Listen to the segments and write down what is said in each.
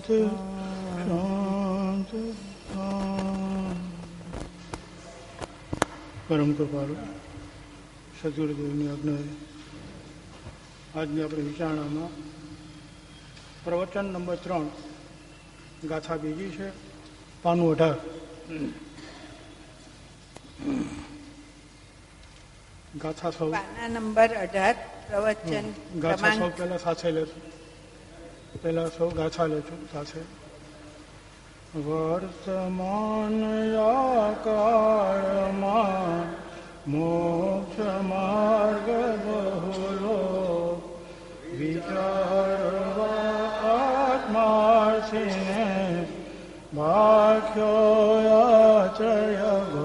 શાંતિ શાંતિ. પરમ કૃપાળુ સદગુરુદેવની આજ્ઞાએ આજની આપણે વિચારણામાં પ્રવચન નંબર 3 ગાથા બીજી છે, પાનું 18. ગાથા સૌ પાના નંબર 18 પ્રવચન ગાથા સૌ પહેલા સાથે લેશું. પહેલા સૌ ગાથા લેશું સાથે. વર્તમાન કાળમાં મોક્ષ માર્ગ બહુલો વિચારવા આત્માર્થીને ભાખ્યો આચર્ય ગો.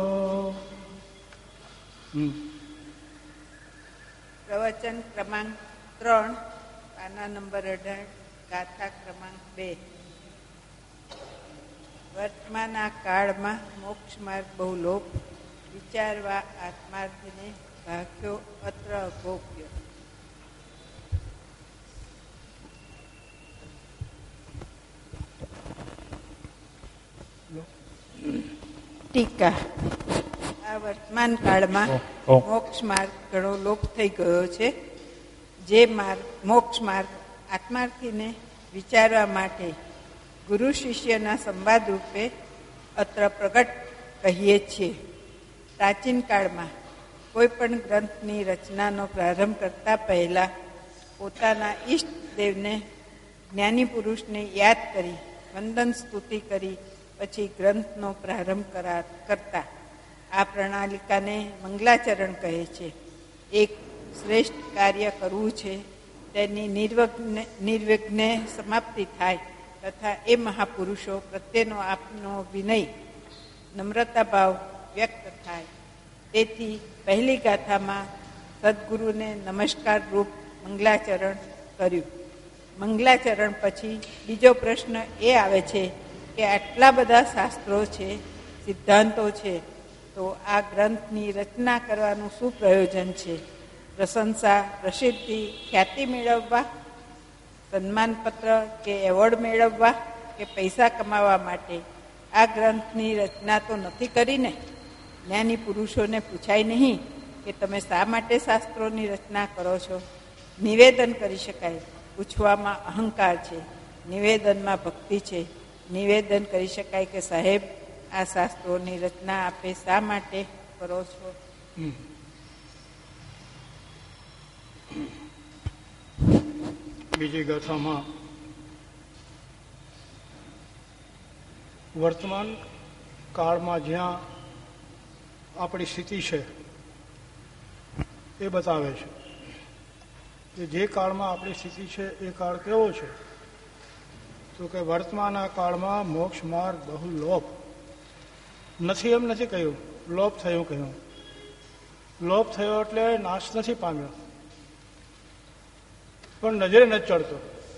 પ્રવચન ક્રમાંક 3 પાના નંબર 18 ગાથા ક્રમાંક 2. વર્તમાના કાળમાં મોક્ષ માર્ગ બહુ લોપ વિચારવા આત્માર્થને ભાગ્યો અત્ર અભોગ્ય. ટીકા. આ વર્તમાન કાળમાં મોક્ષ માર્ગ ઘણો લોપ થઈ ગયો છે. જે માર્ગ મોક્ષ માર્ગ આત્માર્થીને વિચારવા માટે ગુરુ શિષ્યના સંવાદ રૂપે અત્ર પ્રગટ કહીએ છીએ. પ્રાચીન કાળમાં કોઈ પણ ગ્રંથની રચનાનો પ્રારંભ કરતા પહેલા પોતાના ઈષ્ટદેવને જ્ઞાની પુરુષને યાદ કરી વંદન સ્તુતિ કરી પછી ગ્રંથનો પ્રારંભ કરતા. આ પ્રણાલિકાને મંગલાચરણ કહે છે. એક શ્રેષ્ઠ કાર્ય કરવું છે, તેની નિર્વિઘ્ને સમાપ્તિ થાય તથા એ મહાપુરુષો પ્રત્યેનો આપનો વિનય નમ્રતા ભાવ વ્યક્ત થાય. તેથી પહેલી ગાથામાં સદગુરુને નમસ્કાર રૂપ મંગલાચરણ કર્યું. મંગલાચરણ પછી બીજો પ્રશ્ન એ આવે છે કે આટલા બધા શાસ્ત્રો છે, સિદ્ધાંતો છે, તો આ ગ્રંથની રચના કરવાનું શું પ્રયોજન છે? પ્રશંસા, પ્રસિદ્ધિ, ખ્યાતિ મેળવવા, સન્માનપત્ર કે એવોર્ડ મેળવવા કે પૈસા કમાવા માટે આ ગ્રંથની રચના તો નથી કરીને? જ્ઞાની પુરુષોને પૂછાય નહીં કે તમે શા માટે શાસ્ત્રોની રચના કરો છો? નિવેદન કરી શકાય. પૂછવામાં અહંકાર છે, નિવેદનમાં ભક્તિ છે. નિવેદન કરી શકાય કે સાહેબ, આ શાસ્ત્રોની રચના આપે શા માટે કરો છો? બીજી ગાથામાં વર્તમાન કાળમાં જ્યાં આપણી સ્થિતિ છે એ બતાવે છે કે જે કાળમાં આપણી સ્થિતિ છે એ કાળ કેવો છે? તો કે વર્તમાનના કાળમાં મોક્ષ માર્ગ બહુ લોપ નથી. એમ નથી કહ્યું, લોપ થયું કહ્યું. લોપ થયો એટલે નાશ નથી પામ્યો, પણ નજરે નથી ચડતો.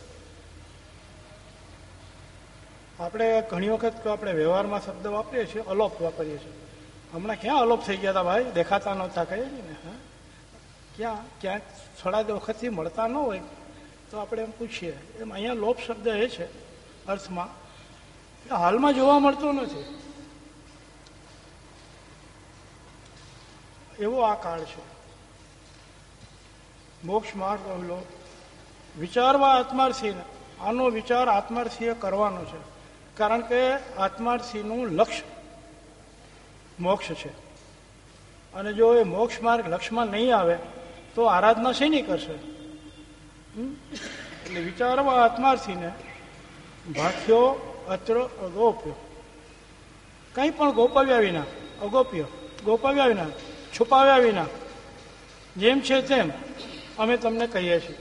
આપણે ઘણી વખત આપણે વ્યવહારમાં શબ્દ વાપરીએ છીએ, અલોપ વાપરીએ છીએ. હમણાં ક્યાં અલોપ થઈ ગયા હતા ભાઈ? દેખાતા નહોતા કહીએ ને. હા, ક્યાંક થોડા વખતથી મળતા ન હોય તો આપણે એમ પૂછીએ. એમ અહીંયા લોપ શબ્દ એ છે અર્થમાં કે હાલમાં જોવા મળતો નથી. એવો આ કાળ છે. મોક્ષ માર્ગ લોપ વિચારવા આત્માર્થીને. આનો વિચાર આત્માર્થીએ કરવાનો છે, કારણ કે આત્માર્થીનું લક્ષ્ય મોક્ષ છે. અને જો એ મોક્ષ માર્ગ લક્ષ્યમાં નહીં આવે તો આરાધના શેની કરશે? એટલે વિચારવા આત્માર્થીને ભાખ્યો અત્ર અગોપ્યો. કંઈ પણ ગોપવ્યા વિના, અગોપ્ય ગોપવ્યા વિના, છુપાવ્યા વિના, જેમ છે તેમ અમે તમને કહીએ છીએ.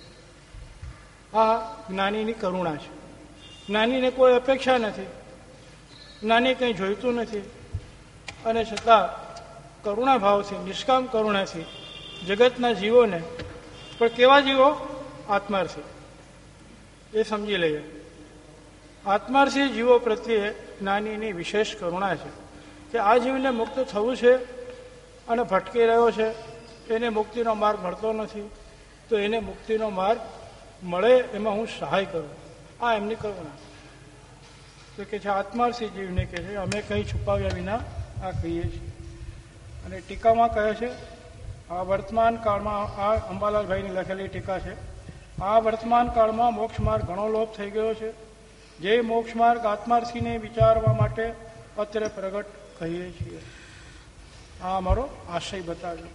આ જ્ઞાનીની કરુણા છે. જ્ઞાનીને કોઈ અપેક્ષા નથી, જ્ઞાની કંઈ જોઈતું નથી, અને છતાં કરુણા ભાવથી, નિષ્કામ કરુણાથી જગતના જીવોને, પણ કેવા જીવો? આત્માર્થી. એ સમજી લઈએ. આત્માર્થી જીવો પ્રત્યે જ્ઞાનીની વિશેષ કરુણા છે કે આ જીવને મુક્ત થવું છે અને ભટકી રહ્યો છે, એને મુક્તિનો માર્ગ મળતો નથી, તો એને મુક્તિનો માર્ગ મળે એમાં હું સહાય કરું. આ એમની કરુણા. તો કે છે આત્માર્થી જીવને કહે છે અમે કંઈ છુપાવ્યા વિના આ કહીએ છીએ. અને ટીકામાં કહે છે આ વર્તમાન કાળમાં, આ અંબાલાલભાઈની લખેલી ટીકા છે, આ વર્તમાન કાળમાં મોક્ષ માર્ગ ઘણો લોપ થઈ ગયો છે. જે મોક્ષ માર્ગ આત્માર્થીને વિચારવા માટે અત્રે પ્રગટ કહીએ છીએ. આ અમારો આશય બતાવ્યો.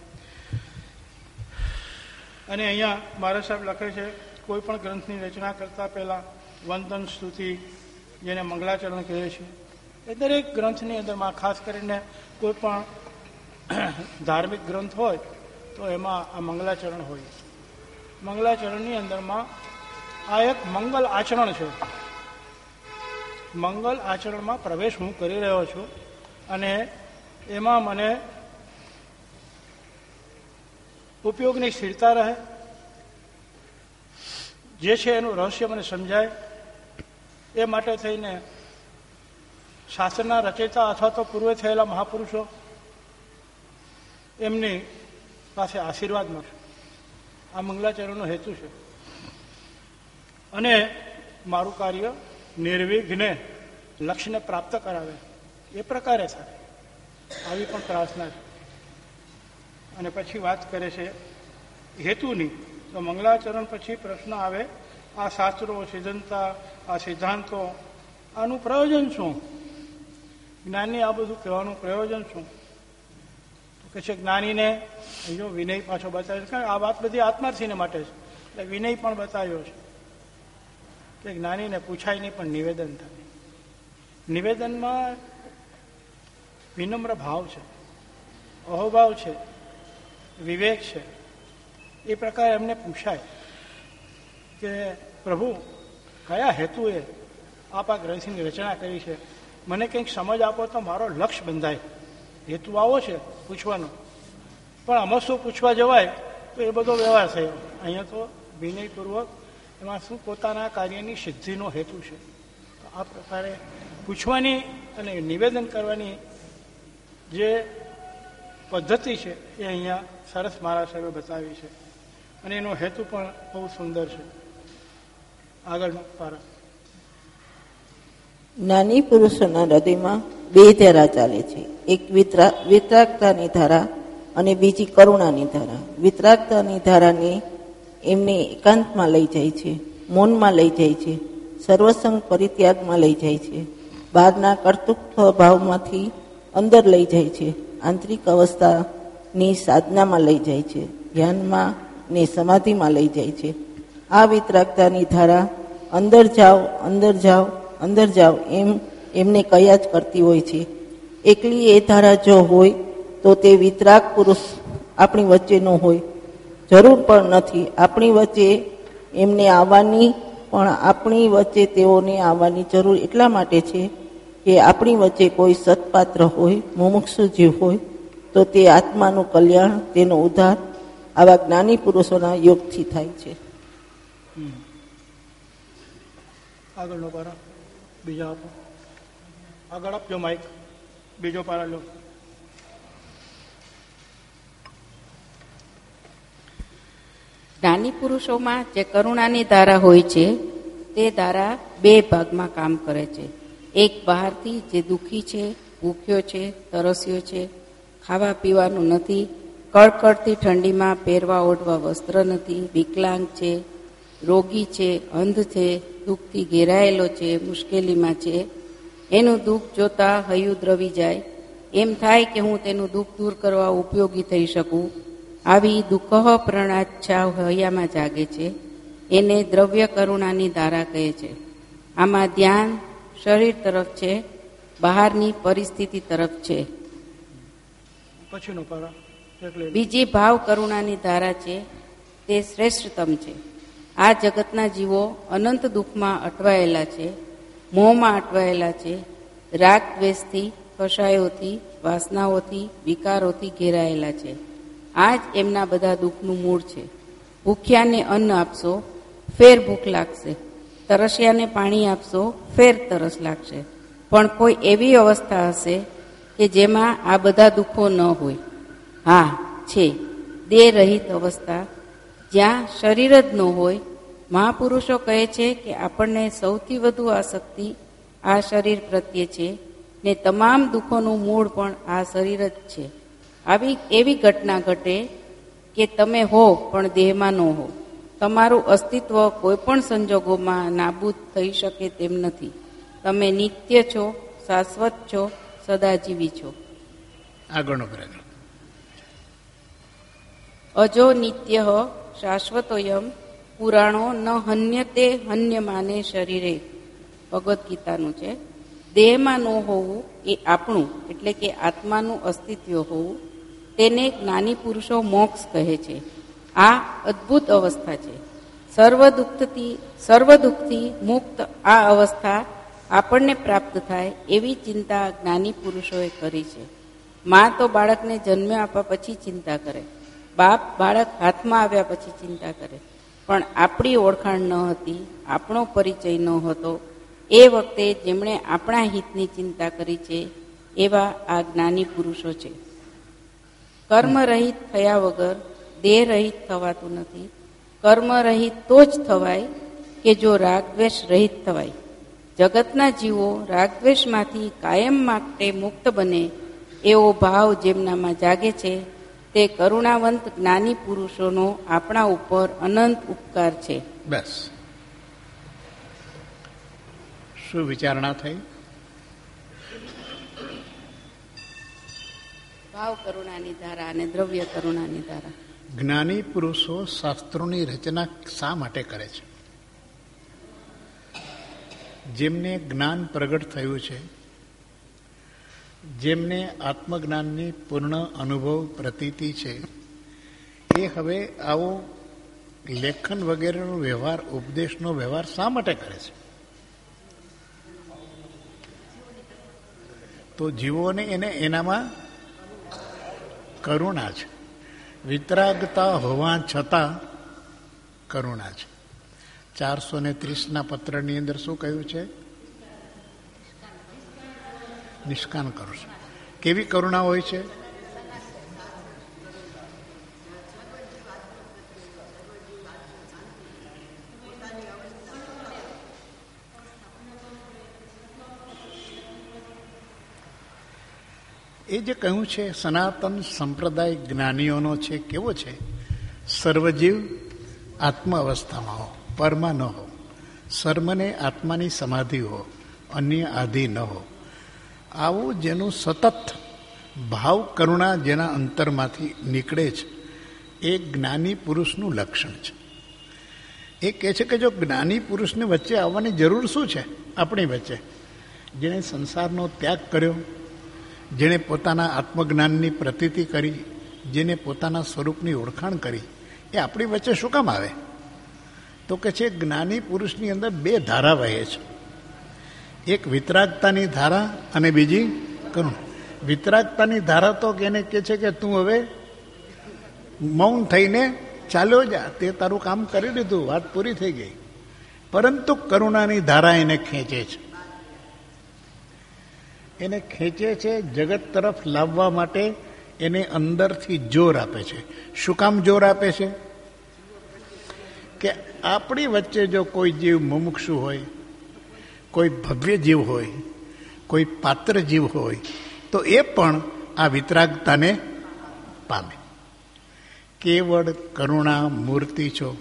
અને અહીંયા મહારાજ સાહેબ લખે છે કોઈ પણ ગ્રંથની રચના કરતા પહેલા વંદન સ્તુતિ, જેને મંગલાચરણ કહે છે, એ દરેક ગ્રંથની અંદરમાં ખાસ કરીને કોઈ પણ ધાર્મિક ગ્રંથ હોય તો એમાં આ મંગલાચરણ હોય. મંગલાચરણની અંદરમાં આ એક મંગલ આચરણ છે. મંગલ આચરણમાં પ્રવેશ હું કરી રહ્યો છું અને એમાં મને ઉપયોગની સ્થિરતા રહે, જે છે એનું રહસ્ય મને સમજાય, એ માટે થઈને શાસ્ત્રના રચયિતા અથવા તો પૂર્વે થયેલા મહાપુરુષો એમની પાસે આશીર્વાદ મળશે. આ મંગલાચરણનો હેતુ છે. અને મારું કાર્ય નિર્વિઘ્ને લક્ષ્યને પ્રાપ્ત કરાવે એ પ્રકારે થાય, આવી પણ પ્રાર્થના છે. અને પછી વાત કરે છે હેતુની. તો મંગલાચરણ પછી પ્રશ્ન આવે આ શાસ્ત્રો, સિદ્ધાંતા, આ સિદ્ધાંતો, આનું પ્રયોજન શું? જ્ઞાની આ બધું કહેવાનું પ્રયોજન શું? તો કે છે જ્ઞાનીને અહીંયા વિનય પાછો બતાવ્યો છે. આ વાત બધી આત્માર્થીને માટે છે, એટલે વિનય પણ બતાવ્યો છે કે જ્ઞાનીને પૂછાય નહીં પણ નિવેદન થાય. નિવેદનમાં વિનમ્ર ભાવ છે, અહોભાવ છે, વિવેક છે. એ પ્રકારે એમને પૂછાય કે પ્રભુ કયા હેતુએ આપ આ ગ્રંથની રચના કરી છે, મને કંઈક સમજ આપો તો મારો લક્ષ્ય બંધાય. હેતુ આવો છે પૂછવાનો, પણ આમાં શું પૂછવા જવાય તો એ બધો વ્યવહાર થયો. અહીંયા તો વિનયપૂર્વક એમાં શું પોતાના કાર્યની સિદ્ધિનો હેતુ છે. તો આ પ્રકારે પૂછવાની અને નિવેદન કરવાની જે પદ્ધતિ છે એ અહીંયા સરસ મહારાજ સાહેબે બતાવી છે. અને એનો હેતુ પણ બહુ સુંદર છે. આગળનો પારા. જ્ઞાની પુરુષોના હૃદયમાં બે ધારા ચાલે છે, એક વિતરાગતાની ધારા અને બીજી કરુણાની ધારા. વિતરાગતાની ધારાને એમને એકાંતમાં લઈ જાય છે, મૌનમાં લઈ જાય છે, સર્વસંગ પરિત્યાગમાં લઈ જાય છે, બહારના કર્તૃત્વ ભાવમાંથી અંદર લઈ જાય છે, આંતરિક અવસ્થાની સાધનામાં લઈ જાય છે, ધ્યાનમાં ને સમાધિમાં લઈ જાય છે. આ વિતરાગતાની ધારા અંદર જાઓ, અંદર જાઓ, અંદર જાઓ એમ એમને કયા જ કરતી હોય છે. એકલી એ ધારા જો હોય તો તે વિતરાગ પુરુષ આપણી વચ્ચે ન હોય. જરૂર પણ નથી આપણી વચ્ચે એમને આવવાની, પણ આપણી વચ્ચે તેઓને આવવાની જરૂર એટલા માટે છે કે આપણી વચ્ચે કોઈ સત્પાત્ર હોય, મુમુક્ષુ જીવ હોય તો તે આત્માનું કલ્યાણ, તેનો ઉદ્ધાર આવા જ્ઞાની પુરુષોના યોગથી થાય છે. આગળનો પારા બીજા આપો. આગળ આપજો માઇક. બીજો પારા લો. જ્ઞાની પુરુષોમાં જે કરુણાની ધારા હોય છે તે ધારા બે ભાગમાં કામ કરે છે. એક બહારથી જે દુઃખી છે, ભૂખ્યો છે, તરસ્યો છે, ખાવા પીવાનું નથી, કડકડતી ઠંડીમાં પહેરવા ઓઢવા વસ્ત્ર નથી, વિકલાંગ છે, રોગી છે, અંધ છે, દુઃખથી ઘેરાયેલો છે, મુશ્કેલીમાં છે, એનું દુઃખ જોતા હૈયું દ્રવી જાય, એમ થાય કે હું તેનું દુઃખ દૂર કરવા ઉપયોગી થઈ શકું. આવી દુઃખ પ્રણાચ્છા હૈયામાં જાગે છે. એને દ્રવ્ય કરુણાની ધારા કહે છે. આમાં ધ્યાન શરીર તરફ છે, બહારની પરિસ્થિતિ તરફ છે. પછીનો પારા. બીજી ભાવ કરુણાની ધારા છે, તે શ્રેષ્ઠતમ છે. આ જગતના જીવો અનંત દુઃખમાં અટવાયેલા છે, મોહમાં અટવાયેલા છે, રાગ દ્વેષથી, કષાયોથી, વાસનાઓથી, વિકારોથી ઘેરાયેલા છે. આ જ એમના બધા દુઃખનું મૂળ છે. ભૂખ્યાને અન્ન આપશો, ફેર ભૂખ લાગશે, તરસ્યાને પાણી આપશો, ફેર તરસ લાગશે. પણ કોઈ એવી અવસ્થા હશે કે જેમાં આ બધા દુઃખો ન હોય. હા, છે દેહ રહિત અવસ્થા, જ્યાં શરીર જ ન હોય, મહાપુરુષો કહે છે કે આપણને સૌથી વધુ આસક્તિ આ શરીર પ્રત્યે છે ને તમામ દુઃખોનું મૂળ પણ આ શરીર જ છે. એવી ઘટના ઘટે કે તમે હો પણ દેહમાં ન હો. તમારું અસ્તિત્વ કોઈ પણ સંજોગોમાં નાબૂદ થઈ શકે તેમ નથી. તમે નિત્ય છો, શાશ્વત છો, સદાજીવી છો. આગળનો પ્રશ્ન. અજો નિત્ય શાશ્વતોયમ પુરાણો ન હન્યતે હન્યમાને શરીરે. ભગવદ્ ગીતાનું છે. દેહમાં ન હોવું એ આપણું એટલે કે આત્માનું અસ્તિત્વ હોવું, તેને જ્ઞાની પુરુષો મોક્ષ કહે છે. આ અદ્ભુત અવસ્થા છે. સર્વ દુઃખથી મુક્ત આ અવસ્થા આપણને પ્રાપ્ત થાય એવી ચિંતા જ્ઞાની પુરુષોએ કરી છે. મા તો બાળકને જન્મ આપ્યા પછી ચિંતા કરે, બાપ બાળક હાથમાં આવ્યા પછી ચિંતા કરે, પણ આપણી ઓળખાણ ન હતી, આપણો પરિચય ન હતો. એ વખતે જેમણે આપણા હિતની ચિંતા કરી છે એવા આ જ્ઞાની પુરુષો છે. કર્મ રહિત થયા વગર દેહ રહિત થવાતું નથી. કર્મ રહિત તો જ થવાય કે જો રાગદ્વેષ રહિત થવાય. જગતના જીવો રાગદ્વેષમાંથી કાયમ માટે મુક્ત બને એવો ભાવ જેમનામાં જાગે છે તે કરુણાવંત જ્ઞાની પુરુષોનો આપણા ઉપર અનંત ઉપકાર છે. બસ. શું વિચારણા થઈ? ભાવ કરુણાની ધારા અને દ્રવ્ય કરુણાની ધારા. જ્ઞાની પુરુષો શાસ્ત્રોની રચના શા માટે કરે છે? જેમને જ્ઞાન પ્રગટ થયું છે, જેમને આત્મજ્ઞાનની પૂર્ણ અનુભવ પ્રતીતિ છે, એ હવે આવો લેખન વગેરેનો વ્યવહાર, ઉપદેશનો વ્યવહાર શા માટે કરે છે? તો જીવોને એનામાં કરુણા છે. વિતરાગતા હોવા છતાં કરુણા છે. 430 પત્રની અંદર શું કહ્યું છે? નિષ્કામ કરુણા. કેવી કરુણા હોય છે? એ જે કહ્યું છે સનાતન સંપ્રદાય જ્ઞાનીઓનો છે, કેવો છે? સર્વજીવ આત્મ અવસ્થામાં હો, પરમાં ન હો. સર્વને આત્માની સમાધિ હો, અન્ય આધિ ન હો. આવું જેનું સતત ભાવ કરુણા જેના અંતરમાંથી નીકળે છે એ જ્ઞાની પુરુષનું લક્ષણ છે. એ કહે છે કે જો જ્ઞાની પુરુષને વચ્ચે આવવાની જરૂર શું છે આપણી વચ્ચે? જેણે સંસારનો ત્યાગ કર્યો, જેણે પોતાના આત્મજ્ઞાનની પ્રતીતિ કરી, જેને પોતાના સ્વરૂપની ઓળખાણ કરી, એ આપણી વચ્ચે શું કામ આવે? તો કે છે જ્ઞાની પુરુષની અંદર બે ધારા વહે છે. એક વિતરાગતાની ધારા અને બીજી કરુણા. વિતરાગતાની ધારા તો એને કહે છે કે તું હવે મૌન થઈને ચાલ્યો જા, તે તારું કામ કરી લીધું, વાત પૂરી થઈ ગઈ. પરંતુ કરુણાની ધારા એને ખેંચે છે. એને ખેંચે છે જગત તરફ લાવવા માટે, એને અંદરથી જોર આપે છે. શું કામ જોર આપે છે? કે આપણી વચ્ચે જો કોઈ જીવ મુમુક્ષુ હોય, કોઈ ભવ્ય જીવ હોય, કોઈ પાત્ર જીવ હોય, તો એ પણ આ વિતરાગતાને પામે. કેવળ કરુણા મૂર્તિ છો,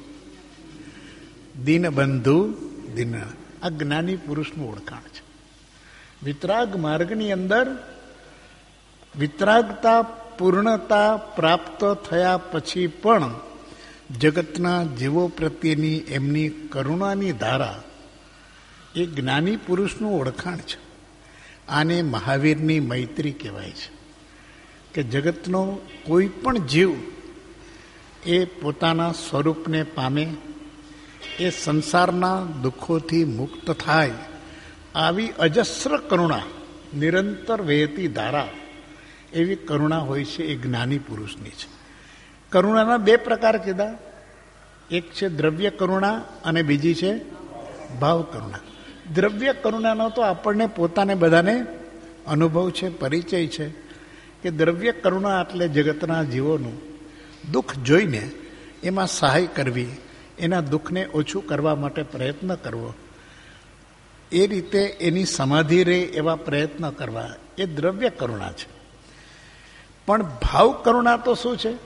દીનબંધુ દીન. આ જ્ઞાની પુરુષનું ઓળખાણ છે. વિતરાગ માર્ગની અંદર વિતરાગતા પૂર્ણતા પ્રાપ્ત થયા પછી પણ જગતના જીવો પ્રત્યેની એમની કરુણાની ધારા એ જ્ઞાની પુરુષનું ઓળખાણ છે. આને મહાવીરની મૈત્રી કહેવાય છે કે જગતનો કોઈ પણ જીવ એ પોતાના સ્વરૂપને પામે, એ સંસારના દુઃખોથી મુક્ત થાય, આવી અજસ્ર કરુણા, નિરંતર વહેતી ધારા, એવી કરુણા હોય છે એ જ્ઞાની પુરુષની છે. કરુણાના બે પ્રકાર કીધા. એક છે દ્રવ્ય કરુણા અને બીજી છે ભાવ કરુણા. દ્રવ્ય કરુણાનો તો આપણને પોતાને બધાને અનુભવ છે, પરિચય છે કે દ્રવ્ય કરુણા એટલે જગતના જીવોનું દુઃખ જોઈને એમાં સહાય કરવી, એના દુઃખને ઓછું કરવા માટે પ્રયત્ન કરવો, એ રીતે એની સમાધિ રહે એવા પ્રયત્ન કરવા, એ દ્રવ્ય કરુણા છે. પણ ભાવ કરુણા તો શું છે?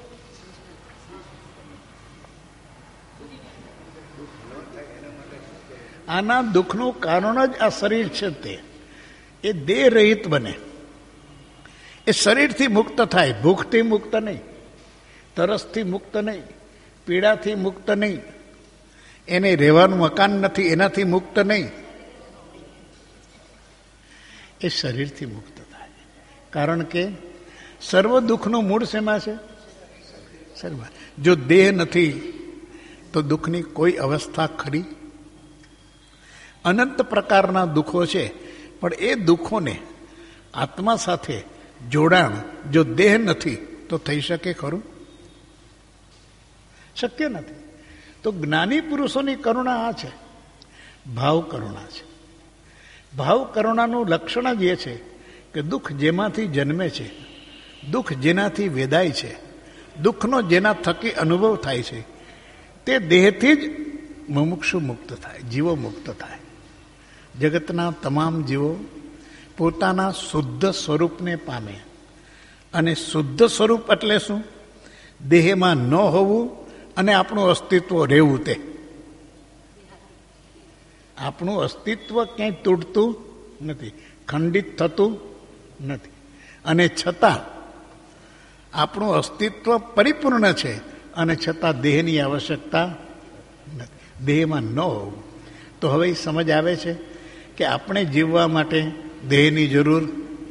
આના દુઃખનું કારણ જ આ શરીર છે. તે એ દેહ રહિત બને, એ શરીરથી મુક્ત થાય. ભૂખથી મુક્ત નહીં, તરસથી મુક્ત નહીં, પીડાથી મુક્ત નહીં, એને રહેવાનું મકાન નથી એનાથી મુક્ત નહીં, એ શરીરથી મુક્ત થાય. કારણ કે સર્વ દુઃખનું મૂળ શેમાં છે? શરીરમાં. જો દેહ નથી તો દુઃખની કોઈ અવસ્થા ખરી? અનંત પ્રકારના દુઃખો છે, પણ એ દુઃખોને આત્મા સાથે જોડાણ જો દેહ નથી તો થઈ શકે ખરું? શક્ય નથી. તો જ્ઞાની પુરુષોની કરુણા આ છે, ભાવ કરુણા છે. ભાવ કરુણાનું લક્ષણ જ એ છે કે દુઃખ જેમાંથી જન્મે છે, દુઃખ જેનાથી વેદાય છે, દુઃખનો જેના થકી અનુભવ થાય છે, તે દેહથી જ મુમુક્ષુ મુક્ત થાય, જીવો મુક્ત થાય. જગતના તમામ જીવો પોતાના શુદ્ધ સ્વરૂપને પામે. અને શુદ્ધ સ્વરૂપ એટલે શું? દેહમાં ન હોવું અને આપણું અસ્તિત્વ રહેવું. તે આપણું અસ્તિત્વ ક્યાંય તૂટતું નથી, ખંડિત થતું નથી, અને છતાં આપણું અસ્તિત્વ પરિપૂર્ણ છે, અને છતાં દેહની આવશ્યકતા નથી, દેહમાં ન હોવું. તો હવે સમજ આવે છે કે આપણે જીવવા માટે દેહની જરૂર.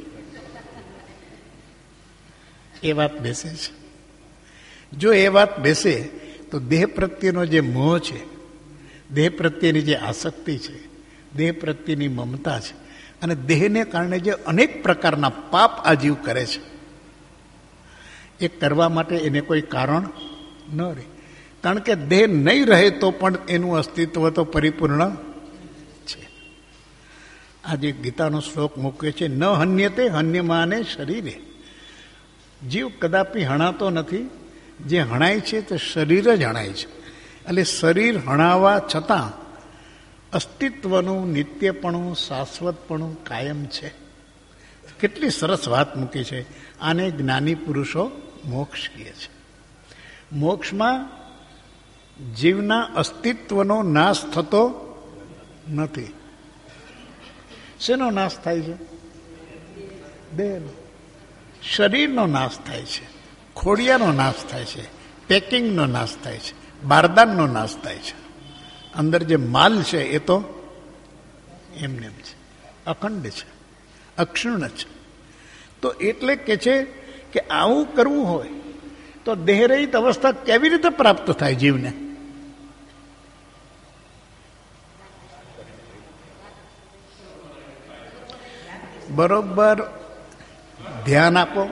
એ વાત બેસે છે. જો એ વાત બેસે તો દેહ પ્રત્યેનો જે મોહ છે, દેહ પ્રત્યેની જે આસક્તિ છે, દેહ પ્રત્યેની મમતા છે, અને દેહને કારણે જે અનેક પ્રકારના પાપ આ જીવ કરે છે, એ કરવા માટે એને કોઈ કારણ ન રહે. કારણ કે દેહ નહીં રહે તો પણ એનું અસ્તિત્વ તો પરિપૂર્ણ છે. આજે ગીતાનો શ્લોક મૂક્યો છે, ન હન્યતે હન્યમાને શરીરે. જીવ કદાપી હણાતો નથી, જે હણાય છે તે શરીર જ હણાય છે. એટલે શરીર હણાવા છતાં અસ્તિત્વનું નિત્યપણું, શાશ્વતપણું કાયમ છે. કેટલી સરસ વાત મૂકી છે. આને જ્ઞાની પુરુષો મોક્ષ કહે છે. મોક્ષમાં જીવના અસ્તિત્વનો નાશ થતો નથી. શેનો નાશ થાય છે? દેહનો. શરીરનો નાશ થાય છે, ખોડિયાનો નાશ થાય છે, પેકિંગનો નાશ થાય છે, બારદાનનો નાશ થાય છે. અંદર જે માલ છે એ તો એમને એમ છે, અખંડ છે, અક્ષુણ્ણ છે. તો એટલે કે છે કે આવું કરવું હોય તો દેહરહિત અવસ્થા કેવી રીતે પ્રાપ્ત થાય જીવને? બરોબર ધ્યાન આપો.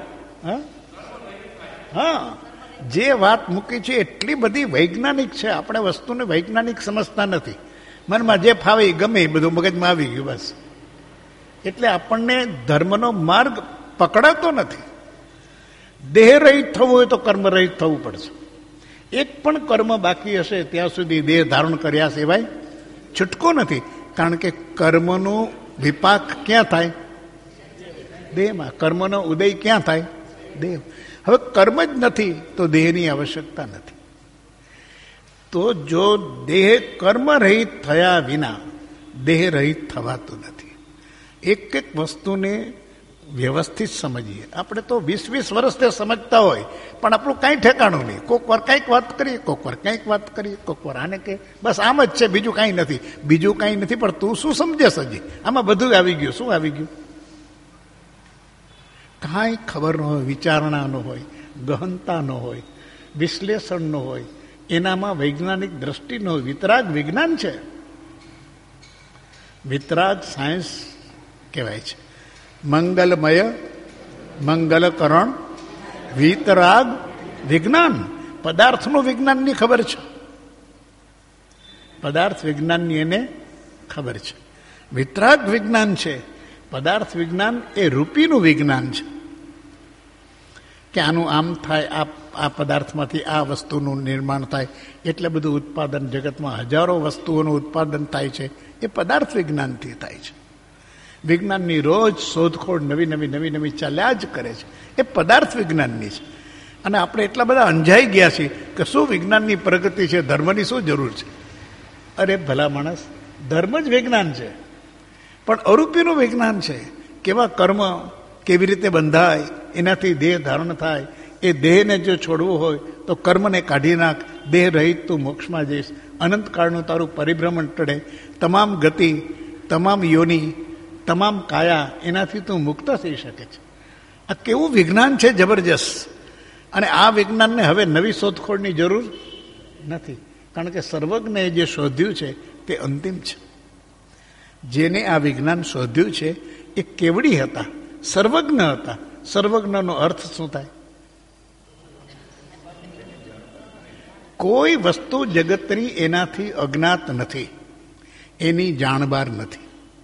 હા, જે વાત મૂકી છે એટલી બધી વૈજ્ઞાનિક છે. આપણે વસ્તુને વૈજ્ઞાનિક સમજતા નથી. મનમાં જે ફાવે એ ગમે એ બધું મગજમાં આવી ગયું બસ. એટલે આપણને ધર્મનો માર્ગ પકડાતો નથી. દેહ રહિત થવું હોય તો કર્મ રહિત થવું પડશે. એક પણ કર્મ બાકી હશે ત્યાં સુધી દેહ ધારણ કર્યા સિવાય છૂટકો નથી. કારણ કે કર્મનો વિપાક ક્યાં થાય? દેહમાં. કર્મનો ઉદય ક્યાં થાય? દેહ. હવે કર્મ જ નથી તો દેહની આવશ્યકતા નથી. તો જો દેહ કર્મ રહિત થયા વિના દેહ રહિત થવાતું નથી. એક એક વસ્તુને વ્યવસ્થિત સમજીએ. આપણે તો 20-20 વર્ષથી સમજતા હોય પણ આપણું કાંઈ ઠેકાણું નહીં. કોક વાર કંઈક વાત કરીએ, કોક વાર કંઈક વાત કરીએ, કોક વાર આને કે બસ આમ જ છે, બીજું કાંઈ નથી. બીજું કાંઈ નથી પણ તું શું સમજેશ? હજી આમાં બધું આવી ગયું. શું આવી ગયું? કાંઈ ખબર ન હોય, વિચારણા ન હોય, ગહનતા ન હોય, વિશ્લેષણ ન હોય, એનામાં વૈજ્ઞાનિક દ્રષ્ટિ ન હોય. વિતરાગ વિજ્ઞાન છે, વિતરાગ સાયન્સ કહેવાય છે. મંગલમય મંગલકરણ વિતરાગ વિજ્ઞાન. પદાર્થનું વિજ્ઞાનની ખબર છે, પદાર્થ વિજ્ઞાનની એને ખબર છે. વિતરાગ વિજ્ઞાન છે. પદાર્થ વિજ્ઞાન એ રૂપીનું વિજ્ઞાન છે કે આનું આમ થાય, આ પદાર્થમાંથી આ વસ્તુનું નિર્માણ થાય, એટલે બધું ઉત્પાદન જગતમાં હજારો વસ્તુઓનું ઉત્પાદન થાય છે, એ પદાર્થ વિજ્ઞાનથી થાય છે. વિજ્ઞાનની રોજ શોધખોળ નવી નવી નવી નવી ચાલ્યા જ કરે છે, એ પદાર્થ વિજ્ઞાનની છે. અને આપણે એટલા બધા અંજાઈ ગયા છીએ કે શું વિજ્ઞાનની પ્રગતિ છે, ધર્મની શું જરૂર છે? અરે ભલા માણસ, ધર્મ જ વિજ્ઞાન છે, પણ અરૂપીનું વિજ્ઞાન છે. કેવા કર્મ કેવી રીતે બંધાય, એનાથી દેહ ધારણ થાય. એ દેહને જો છોડવું હોય તો કર્મને કાઢી નાખ, દેહ રહિત તું મોક્ષમાં જઈશ, અનંતકાળનું તારું પરિભ્રમણ ટળે, તમામ ગતિ, તમામ યોની, તમામ કાયા, એનાથી તું મુક્ત થઈ શકે છે. આ કેવું વિજ્ઞાન છે, જબરજસ્ત. અને આ વિજ્ઞાનને હવે નવી શોધખોળની જરૂર નથી, કારણ કે સર્વજ્ઞએ જે શોધ્યું છે તે અંતિમ છે. જેને આ વિજ્ઞાન શોધ્યું છે એ કેવડી હતા, સર્વજ્ઞ હતા. સર્વજ્ઞનો અર્થ શું થાય? કોઈ વસ્તુ જગતની એનાથી અજ્ઞાત નથી, એની જાણબાર નથી.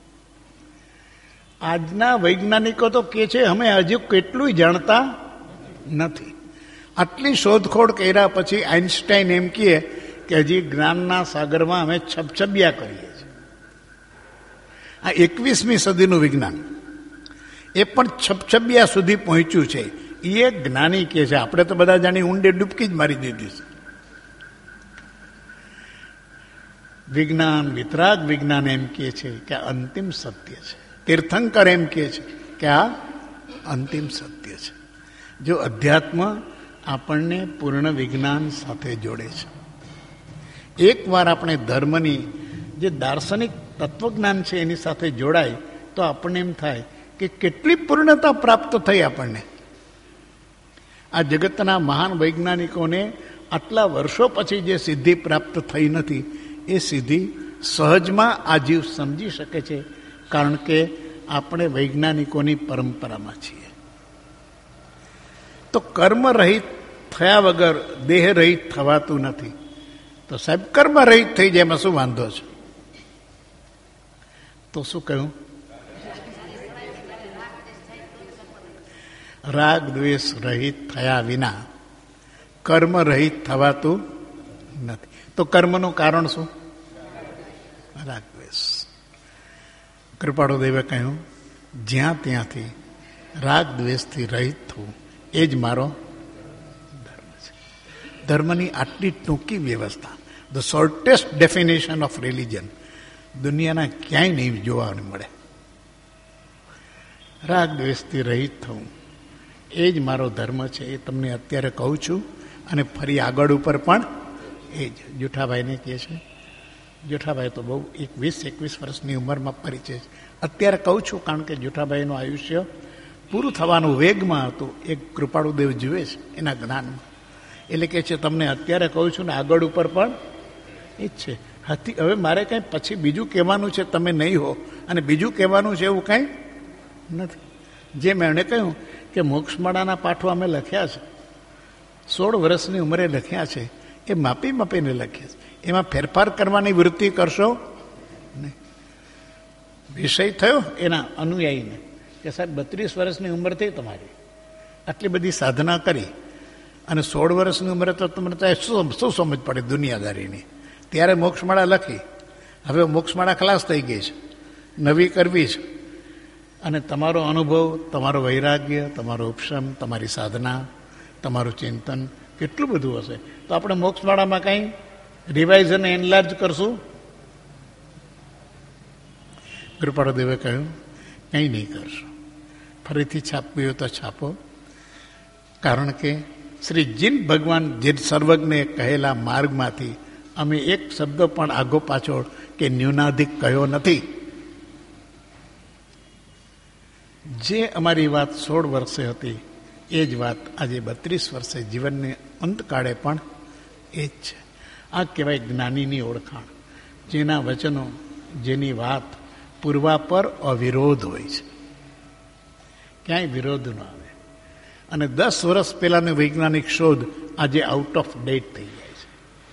આજના વૈજ્ઞાનિકો તો કહે છે અમે હજુ કેટલું જાણતા નથી. આટલી શોધખોળ કર્યા પછી આઇન્સ્ટાઈન એમ કહે કે હજી જ્ઞાનના સાગરમાં અમે છબછબિયા કરીએ છીએ. આ 21મી સદીનું વિજ્ઞાન એ પણ છબછબિયા સુધી પહોંચ્યું છે. એ જ્ઞાની કહે છે, આપણે તો બધા જાણી ઊંડે ડૂબકી જ મારી દીધી છે. વિજ્ઞાન, વિતરાગ વિજ્ઞાન એમ કહે છે કે આ અંતિમ સત્ય છે. તીર્થંકર એમ કહે છે કે આ અંતિમ સત્ય છે. જો અધ્યાત્મ આપણને પૂર્ણ વિજ્ઞાન સાથે જોડે છે. એકવાર આપણે ધર્મની જે દાર્શનિક તત્વજ્ઞાન છે એની સાથે જોડાય તો આપણને એમ થાય કે કેટલી પૂર્ણતા પ્રાપ્ત થઈ આપણને. આ જગતના મહાન વૈજ્ઞાનિકોને આટલા વર્ષો પછી જે સિદ્ધિ પ્રાપ્ત થઈ નથી, એ સિદ્ધિ સહજમાં આ જીવ સમજી શકે છે, કારણ કે આપણે વૈજ્ઞાનિકોની પરંપરામાં છીએ. તો કર્મ રહિત થયા વગર દેહ રહિત થવાતું નથી. તો સાહેબ કર્મ રહિત થઈ જાય એમાં શું વાંધો છે? તો શું કહ્યું? રાગ દ્વેષ રહિત થયા વિના કર્મ રહિત થવાતું નથી. તો કર્મનું કારણ શું? રાગ દ્વેષ. કૃપાળુદેવે કહ્યું જ્યાં ત્યાંથી રાગ દ્વેષથી રહિત થવું એ જ મારો ધર્મ છે. ધર્મની આટલી ટૂંકી વ્યવસ્થા, the shortest definition of religion દુનિયાના ક્યાંય નહીં જોવા મળે. રાગ દ્વેષથી રહિત થવું એ જ મારો ધર્મ છે. એ તમને અત્યારે કહું છું, અને ફરી આગળ ઉપર પણ એ જ. જેઠાભાઈને કહે છે, જેઠાભાઈ તો બહુ 20-21 વર્ષની ઉંમરમાં પરિચય છે. અત્યારે કહું છું કારણ કે જેઠાભાઈનું આયુષ્ય પૂરું થવાનું વેગમાં હતું. એક કૃપાળુદેવ જુએ છે એના જ્ઞાનમાં, એટલે કહે છે તમને અત્યારે કહું છું ને આગળ ઉપર પણ એ જ છે. હવે મારે કંઈ પછી બીજું કહેવાનું છે, તમે નહીં હો, અને બીજું કહેવાનું છે એવું કાંઈ નથી. જેમ એણે કહ્યું કે મોક્ષમાળાના પાઠો અમે લખ્યા છે, 16 વર્ષની ઉંમરે લખ્યા છે, એ માપી માપીને લખ્યા છે. એમાં ફેરફાર કરવાની વૃત્તિ કરશો નહીં. વિષય થયો એના અનુયાયીને કે સાહેબ 32 વર્ષની ઉંમર થઈ તમારી, આટલી બધી સાધના કરી, અને 16 વર્ષની ઉંમરે તો તમને તો શું સમજ પડે દુનિયાદારીની. ત્યારે મોક્ષમાળા લખી, હવે મોક્ષમાળા ખલાસ થઈ ગઈ છે, નવી કરવી છે. અને તમારો અનુભવ, તમારો વૈરાગ્ય, તમારો ઉપશમ, તમારી સાધના, તમારું ચિંતન કેટલું બધું હશે. તો આપણે મોક્ષમાળામાં કંઈ રિવાઇઝ અને એનલાર્જ કરશું? કૃપાળુદેવે કહ્યું કંઈ નહીં કરશું. ફરીથી છાપવું હોય તો છાપો, કારણ કે શ્રી જીન ભગવાન જે સર્વજ્ઞે કહેલા માર્ગમાંથી અમે એક શબ્દ પણ આગો પાછળ કે ન્યૂનાધિક કહ્યો નથી. જે અમારી વાત 16 વર્ષે હતી એ જ વાત આજે 32 વર્ષે જીવનને અંતકાળે પણ એ જ છે. આ કહેવાય જ્ઞાનીની ઓળખાણ, જેના વચનો, જેની વાત પૂર્વાપર અવિરોધ હોય છે, ક્યાંય વિરોધ ન આવે. અને 10 વર્ષ પહેલાની વૈજ્ઞાનિક શોધ આજે આઉટ ઓફ ડેટ થઈ જાય છે.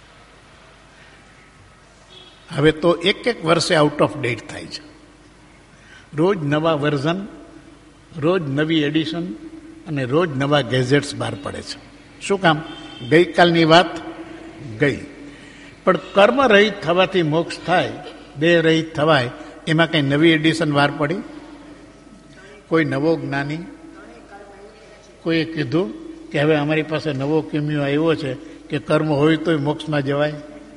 હવે તો એક વર્ષે આઉટ ઓફ ડેટ થાય છે. રોજ નવા વર્ઝન, રોજ નવી એડિશન અને રોજ નવા ગેઝેટ્સ બહાર પડે છે. શું કામ? ગઈકાલની વાત ગઈ. પણ કર્મ રહિત થવાથી મોક્ષ થાય, દેહ રહિત થવાય, એમાં કંઈ નવી એડિશન વાર પડી? કોઈ નવો જ્ઞાની કોઈએ કીધું કે હવે અમારી પાસે નવો કિમિયો આવ્યો છે કે કર્મ હોય તોય મોક્ષમાં જવાય?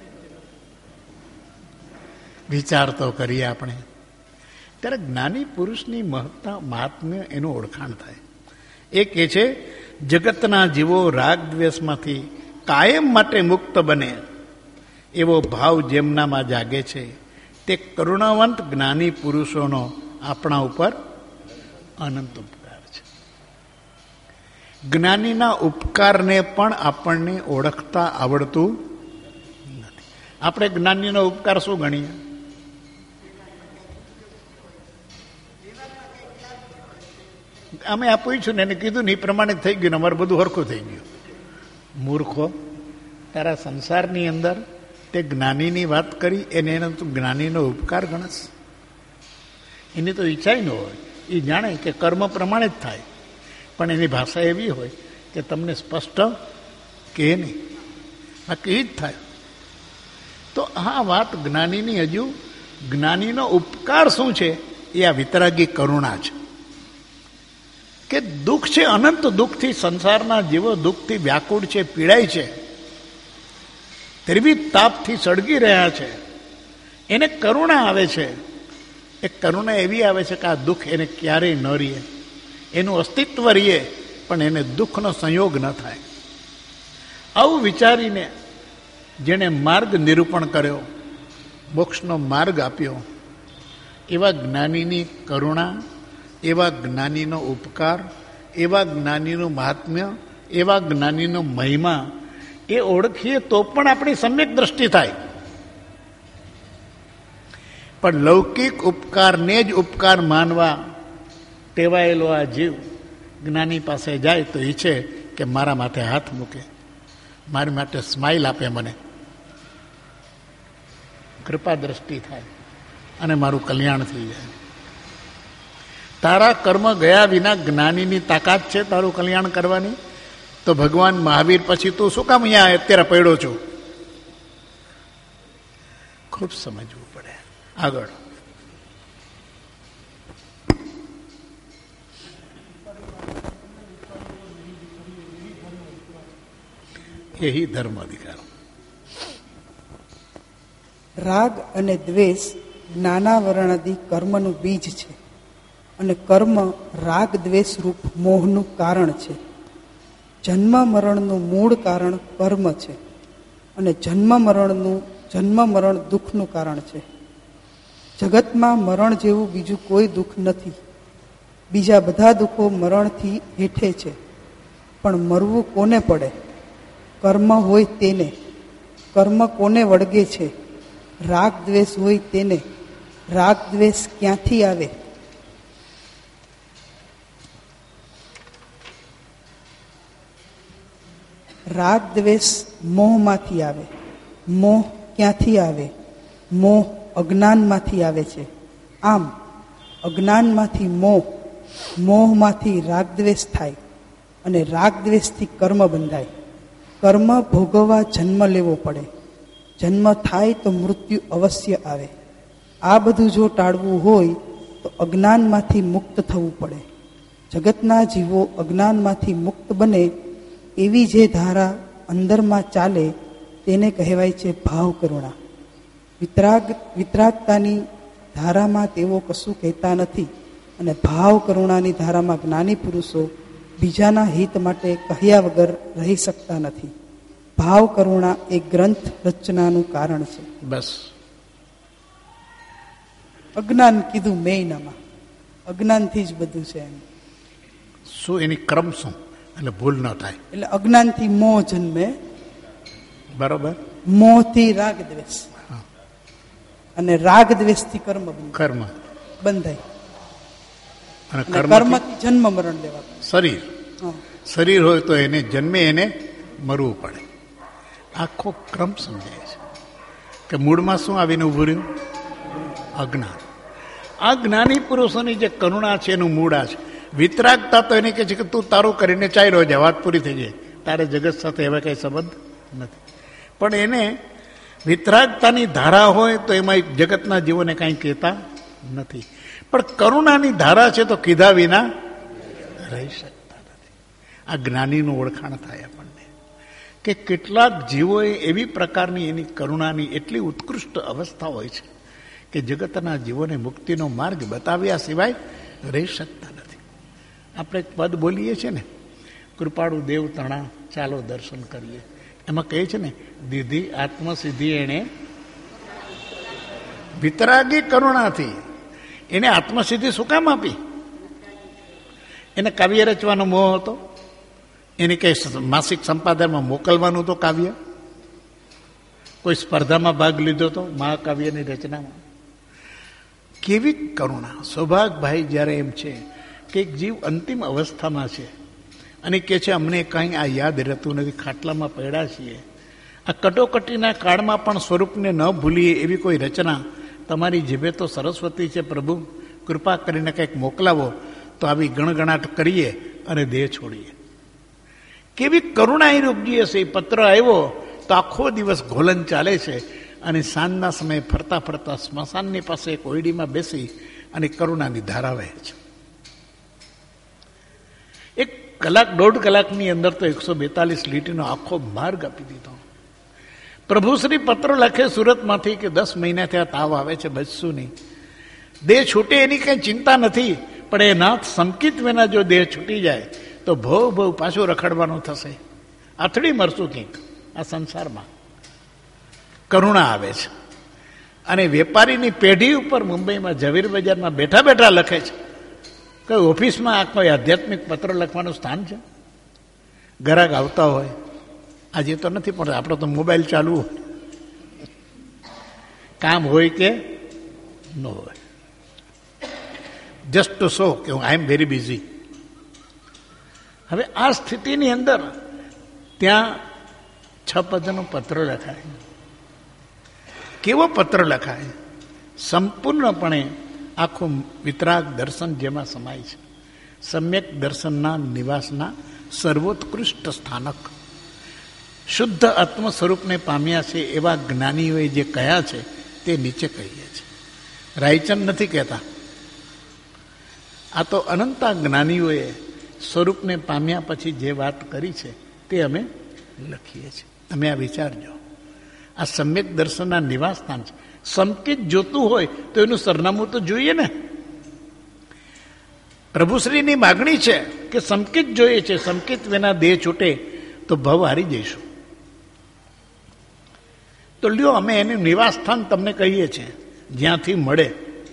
વિચાર તો કરીએ આપણે. ત્યારે જ્ઞાની પુરુષની મહત્તા, મહાત્મ્ય, એનું ઓળખાણ થાય. એ કહે છે જગતના જીવો રાગ દ્વેષમાંથી કાયમ માટે મુક્ત બને એવો ભાવ જેમનામાં જાગે છે તે કરુણાવંત જ્ઞાની પુરુષોનો આપણા ઉપર અનંત ઉપકાર છે. જ્ઞાનીના ઉપકારને પણ આપણને ઓળખતા આવડતું નથી. આપણે જ્ઞાનીનો ઉપકાર શું ગણીએ? અમે આ પૂછ્યું ને એને કીધું ને એ પ્રમાણે થઈ ગયું ને અમારું બધું હરખું થઈ ગયું. મૂર્ખો, તારા સંસારની અંદર તે જ્ઞાનીની વાત કરી એને તું જ્ઞાનીનો ઉપકાર ગણસ? એની તો ઈચ્છા ન હોય, એ જાણે કે કર્મ પ્રમાણે જ થાય, પણ એની ભાષા એવી હોય કે તમને સ્પષ્ટ કે નહીં, બાકી જ થાય. તો આ વાત જ્ઞાનીની, હજુ જ્ઞાનીનો ઉપકાર શું છે એ આ વિતરાગી કરુણા છે. કે દુઃખ છે, અનંત દુઃખથી સંસારના જીવો દુઃખથી વ્યાકુળ છે, પીડાય છે, ત્રિવિધ તાપથી સળગી રહ્યા છે, એને કરુણા આવે છે. એ કરુણા એવી આવે છે કે આ દુઃખ એને ક્યારેય ન રહીએ, એનું અસ્તિત્વ રહીએ પણ એને દુઃખનો સંયોગ ન થાય. આવું વિચારીને જેણે માર્ગ નિરૂપણ કર્યો, મોક્ષનો માર્ગ આપ્યો, એવા જ્ઞાનીની કરુણા, એવા જ્ઞાનીનો ઉપકાર, એવા જ્ઞાનીનું મહાત્મ્ય, એવા જ્ઞાનીનો મહિમા એ ઓળખીએ તો પણ આપણી સમ્યક દ્રષ્ટિ થાય. પણ લૌકિક ઉપકારને જ ઉપકાર માનવા ટેવાયેલો આ જીવ જ્ઞાની પાસે જાય તો ઈચ્છે કે મારા માથે હાથ મૂકે, મારી માટે સ્માઇલ આપે, મને કૃપા દ્રષ્ટિ થાય અને મારું કલ્યાણ થઈ જાય. તારા કર્મ ગયા વિના જ્ઞાનીની તાકાત છે તારું કલ્યાણ કરવાની? તો ભગવાન મહાવીર પછી તું શું કામ અહીંયા અત્યારે પડ્યો છું? ખૂબ સમજવું પડે. આગળ यही धर्म अधिकार. રાગ અને દ્વેષ જ્ઞાનાવરણાદિ કર્મનું બીજ છે અને કર્મ રાગ દ્વેષ રૂપ મોહનું કારણ છે. જન્મ મરણનું મૂળ કારણ કર્મ છે અને જન્મ મરણ દુઃખનું કારણ છે. જગતમાં મરણ જેવું બીજું કોઈ દુઃખ નથી. બીજા બધા દુઃખો મરણથી હેઠે છે, પણ મરવું કોને પડે? કર્મ હોય તેને. કર્મ કોને વળગે છે? રાગ દ્વેષ હોય તેને. રાગ દ્વેષ ક્યાંથી આવે? રાગ દ્વેષ મોહમાંથી આવે. મોહ ક્યાંથી આવે? મોહ અજ્ઞાનમાંથી આવે છે. આમ અજ્ઞાનમાંથી મોહ, મોહમાંથી રાગદ્વેષ થાય અને રાગદ્વેષથી કર્મ બંધાય. કર્મ ભોગવવા જન્મ લેવો પડે. જન્મ થાય તો મૃત્યુ અવશ્ય આવે. આ બધું જો ટાળવું હોય તો અજ્ઞાનમાંથી મુક્ત થવું પડે. જગતના જીવો અજ્ઞાનમાંથી મુક્ત બને એવી જે ધારા અંદરમાં ચાલે તેને કહેવાય છે ભાવ કરુણા. વિતરાગતાની ધારામાં તેઓ કશું કહેતા નથી અને ભાવ કરુણાની ધારામાં જ્ઞાની પુરુષો બીજાના હિત માટે કહ્યા વગર રહી શકતા નથી. ભાવ કરુણા એ ગ્રંથ રચનાનું કારણ છે. બસ અજ્ઞાન કીધું મેઇનામાં, અજ્ઞાનથી જ બધું છે. શું એની ક્રમ શું એટલે ભૂલ ન થાય? એટલે અજ્ઞાનથી મોહ જન્મે, બરોબર, મોહથી રાગ દ્વેષ અને રાગ દ્વેષથી કર્મ બંધાય અને કર્મથી જન્મ મરણ લેવા. શરીર હોય તો એને જન્મે એને મરવું પડે. આખો ક્રમ સમજાય છે કે મૂળમાં શું આવીને ઉભું રહ્યું? અજ્ઞાન. આ જ્ઞાની પુરુષોની જે કરુણા છે એનું મૂળ આ છે. વિતરાગતા તો એને કહે છે કે તું તારું કરીને ચાલ્યો જાય, વાત પૂરી થઈ જાય. તારે જગત સાથે એવા કંઈ સંબંધ નથી. પણ એને વિતરાગતાની ધારા હોય તો એમાં જગતના જીવોને કાંઈ કહેતા નથી. પણ કરુણાની ધારા છે તો કીધા વિના રહી શકતા નથી. આ જ્ઞાનીનું ઓળખાણ થાય આપણને કે કેટલાક જીવોએ એવી પ્રકારની એની કરુણાની એટલી ઉત્કૃષ્ટ અવસ્થા હોય છે કે જગતના જીવોને મુક્તિનો માર્ગ બતાવ્યા સિવાય રહી શકતા નથી. આપણે એક પદ બોલીએ છીએ ને, કૃપાળુ દેવ તણા ચાલો દર્શન કરીએ. એમાં કહે છે ને, દીધી આત્મસિદ્ધિ એણે વિતરાગી કરુણાથી. એને આત્મસિદ્ધિ શું કામ આપી? એને કાવ્ય રચવાનો મોહ હતો? એને કઈ માસિક સંપાદનમાં મોકલવાનું તો કાવ્ય? કોઈ સ્પર્ધામાં ભાગ લીધો તો મહાકાવ્યની રચનામાં? કેવી કરુણા! સૌભાગભાઈ જ્યારે એમ છે કે એક જીવ અંતિમ અવસ્થામાં છે અને કે છે અમને કંઈ આ યાદ રહેતું નથી, ખાટલામાં પડ્યા છીએ, આ કટોકટીના કાળમાં પણ સ્વરૂપને ન ભૂલીએ એવી કોઈ રચના તમારી જીભે તો સરસ્વતી છે, પ્રભુ કૃપા કરીને કંઈક મોકલાવો તો આવી ગણગણાટ કરીએ અને દેહ છોડીએ. કેવી કરુણા એ રૂપજી હશે. એ પત્ર આવ્યો તો આખો દિવસ ઘોલન ચાલે છે અને સાંજના સમયે ફરતા ફરતા સ્મશાનની પાસે એક ઓયડીમાં બેસી અને કરુણાની ધારા વહે છે. એક કલાક 1.5 કલાકની અંદર તો 142 લીટીનો આખો માર્ગ આપી દીધો. પ્રભુશ્રી પત્ર લખે સુરતમાંથી કે 10 મહિનાથી આ તાવ આવે છે, બચશું નહીં, દેહ છૂટે એની કંઈ ચિંતા નથી, પણ એ નાથ સંકિત વિના જો દેહ છૂટી જાય તો ભવ પાછું રખડવાનું થશે, આથડી મરશું કંઈક આ સંસારમાં. કરુણા આવે છે. અને વેપારીની પેઢી ઉપર મુંબઈમાં ઝવેર બજારમાં બેઠા બેઠા લખે છે. કઈ ઓફિસમાં આ કોઈ આધ્યાત્મિક પત્ર લખવાનું સ્થાન છે? ગ્રાહક આવતા હોય, આજે તો નથી પણ આપણો તો મોબાઈલ ચાલુ હોય, કામ હોય કે ન હોય, જસ્ટ ટુ શો કે આઈ એમ વેરી બિઝી. હવે આ સ્થિતિની અંદર ત્યાં 6 પદનો પત્ર લખાય. કેવો પત્ર લખાય? સંપૂર્ણપણે આખું વિતરાગ દર્શન જેમાં સમાય છે. સમ્યક દર્શનના નિવાસના સર્વોત્કૃષ્ટ સ્થાનક, શુદ્ધ આત્મ સ્વરૂપને પામ્યા છે એવા જ્ઞાનીઓએ જે કહ્યા છે તે નીચે કહીએ છીએ. રાયચંદ નથી કહેતા, આ તો અનંતા જ્ઞાનીઓએ સ્વરૂપને પામ્યા પછી જે વાત કરી છે તે અમે લખીએ છીએ. તમે આ વિચારજો. આ સમ્યક દર્શનના નિવાસ સ્થાન છે. સંકેત જોતું હોય તો એનું સરનામું તો જોઈએ ને. પ્રભુશ્રીની માગણી છે કે સંકેત જોઈએ છે, સંકેત વિના દેહ છૂટે તો ભવ હારી જઈશું. તો લ્યો અમે એનું નિવાસ સ્થાન તમને કહીએ છીએ, જ્યાંથી મળે,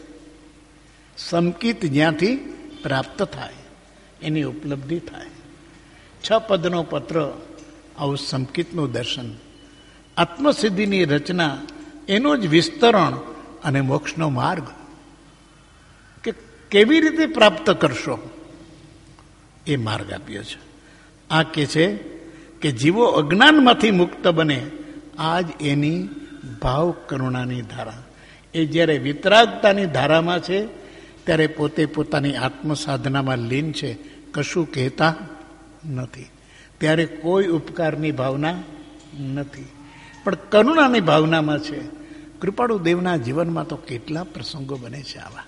સંકેત જ્યાંથી પ્રાપ્ત થાય, એની ઉપલબ્ધિ થાય. 6 પદનો પત્ર, આવું સંકેતનું દર્શન, આત્મસિદ્ધિની રચના, એનું જ વિસ્તરણ અને મોક્ષનો માર્ગ કે કેવી રીતે પ્રાપ્ત કરશો એ માર્ગ આપ્યો છે. આ કે છે કે જીવો અજ્ઞાનમાંથી મુક્ત બને, આ જ એની ભાવ કરુણાની ધારા. એ જ્યારે વિતરાગતાની ધારામાં છે ત્યારે પોતે પોતાની આત્મસાધનામાં લીન છે, કશું કહેતા નથી, ત્યારે કોઈ ઉપકારની ભાવના નથી, પણ કરુણાની ભાવનામાં છે. કૃપાળુ દેવના જીવનમાં તો કેટલા પ્રસંગો બને છે આવા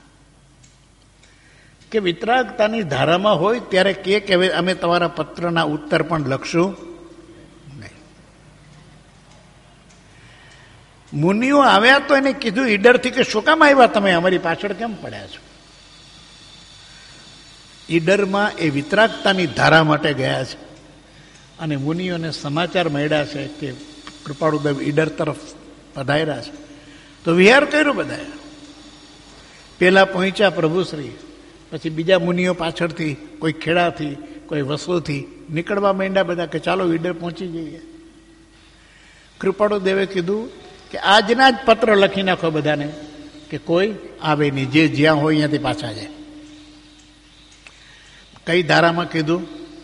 કે વિતરાગતાની ધારામાં હોય ત્યારે કે હવે અમે તમારા પત્રના ઉત્તર પણ લખશું નહીં. મુનિઓ આવ્યા તો એને કીધું ઈડરથી કે શું કામ આવ્યા તમે, અમારી પાછળ કેમ પડ્યા છો? ઈડરમાં એ વિતરાગતાની ધારા માટે ગયા છે અને મુનિઓને સમાચાર મળ્યા છે કે કૃપાળુદેવ ઈડર તરફ પધાર્યા છે. તો વિહાર કર્યો બધાએ. પેલા પહોંચ્યા પ્રભુશ્રી, પછી બીજા મુનિઓ પાછળથી, કોઈ ખેડાથી, કોઈ વસોથી નીકળવા માંડ્યા બધા કે ચાલો ઈડર પહોંચી જઈએ. કૃપાળુદેવે કીધું કે આજના જ પત્ર લખી નાખો બધાને કે કોઈ આવે નહીં, જે જ્યાં હોય અહીંયાથી પાછા જાય. કઈ ધારામાં કીધું?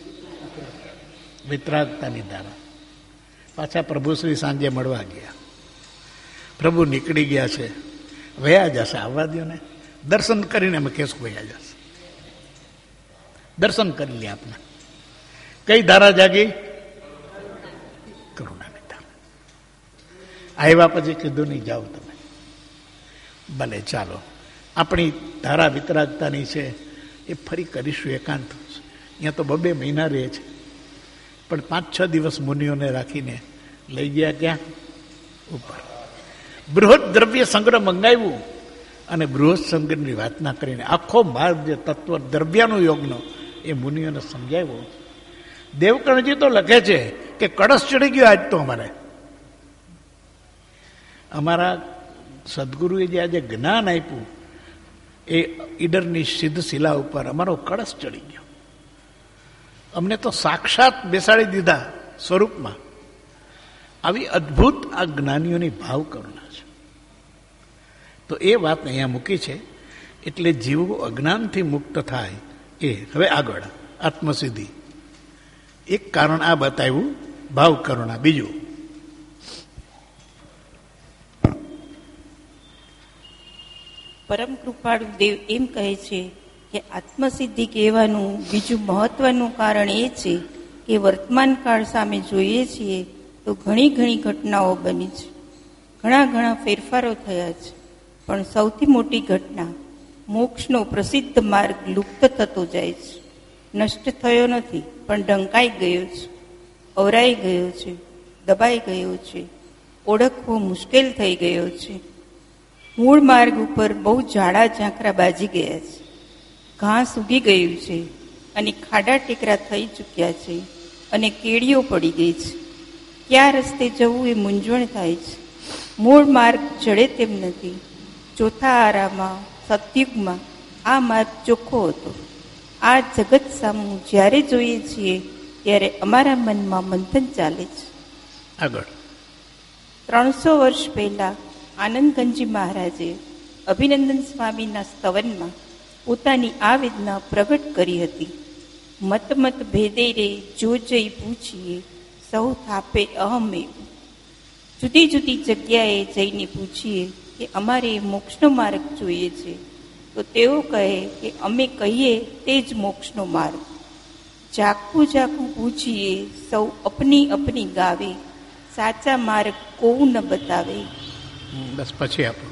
વિતરાગતાની ધારા. પાછા પ્રભુશ્રી સાંજે મળવા ગયા. પ્રભુ નીકળી ગયા છે, વયા જશે, આવવા દો ને, દર્શન કરીને અમે કેસ વયા જશે. દર્શન કરી લે આપને. કઈ ધારા જાગી? આવ્યા પછી કીધું નહીં, જાઓ તમે. ભલે ચાલો, આપણી ધારા વિતરાગતાની છે એ ફરી કરીશું એકાંત. અહીંયા તો 2 મહિના રહે છે, પણ 5-6 દિવસ મુનિઓને રાખીને લઈ ગયા ક્યાં? ઉપર. બૃહદ દ્રવ્ય સંગ્રહ મંગાવ્યું અને બૃહદ સંગ્રહની વાત ના કરીને આખો માર્ગ જે તત્વ દ્રવ્યનો યોગનો એ મુનિઓને સમજાવ્યો. દેવકર્ણજી તો લખે છે કે કળશ ચડી ગયો આજ તો અમારા સદગુરુએ જે આજે જ્ઞાન આપ્યું એ ઈડરની સિદ્ધ શિલા ઉપર અમારો કળશ ચડી ગયો. અમને તો સાક્ષાત બેસાડી દીધા સ્વરૂપમાં. આવી અદ્ભુત આ જ્ઞાનીઓની ભાવ કરુણા છે. તો એ વાત અહીંયા મૂકી છે. એટલે જીવો અજ્ઞાનથી મુક્ત થાય એ. હવે આગળ આત્મસિદ્ધિ. એક કારણ આ બતાવ્યું, ભાવ કરુણા. બીજું, પરમ કૃપાળુ દેવ એમ કહે છે કે આત્મસિદ્ધિ કહેવાનું બીજું મહત્વનું કારણ એ છે કે વર્તમાન કાળ સામે જોઈએ છીએ તો ઘણી ઘટનાઓ બની છે, ઘણા ફેરફારો થયા છે, પણ સૌથી મોટી ઘટના મોક્ષનો પ્રસિદ્ધ માર્ગ લુપ્ત થતો જાય છે. નષ્ટ થયો નથી, પણ ઢંકાઈ ગયો છે, અવરાઈ ગયો છે, દબાઈ ગયો છે, ઓળખવો મુશ્કેલ થઈ ગયો છે. મૂળ માર્ગ ઉપર બહુ ઝાડા ઝાંખરા બાજી ગયા છે, ઘાસ ઉગી ગયું છે અને ખાડા ટેકરા થઈ ચૂક્યા છે અને કેડીઓ પડી ગઈ છે. ક્યાં રસ્તે જવું એ મૂંઝવણ થાય છે. મૂળ માર્ગ જડે તેમ નથી. ચોથા આરામાં સતયુગમાં આ માર્ગ ચોખ્ખો હતો. આ જગત સામું જ્યારે જોઈએ છીએ ત્યારે અમારા મનમાં મંથન ચાલે છે. આગળ 300 વર્ષ પહેલા આનંદગંજી મહારાજે અભિનંદન સ્વામીના સ્તવનમાં પોતાની આ વેદના પ્રગટ કરી હતી. મત મત ભેદે રે જો જઈ પૂછીએ, સૌ થાપે અહમે. જુદી જુદી જગ્યાએ જઈને પૂછીએ કે અમારે મોક્ષનો માર્ગ જોઈએ છે, તો તેઓ કહે કે અમે કહીએ તે જ મોક્ષનો માર્ગ. ઝાખું પૂછીએ, સૌ અપની અપની ગાવે, સાચા માર્ગ કોવું ન બતાવે. બસ પછી આપો.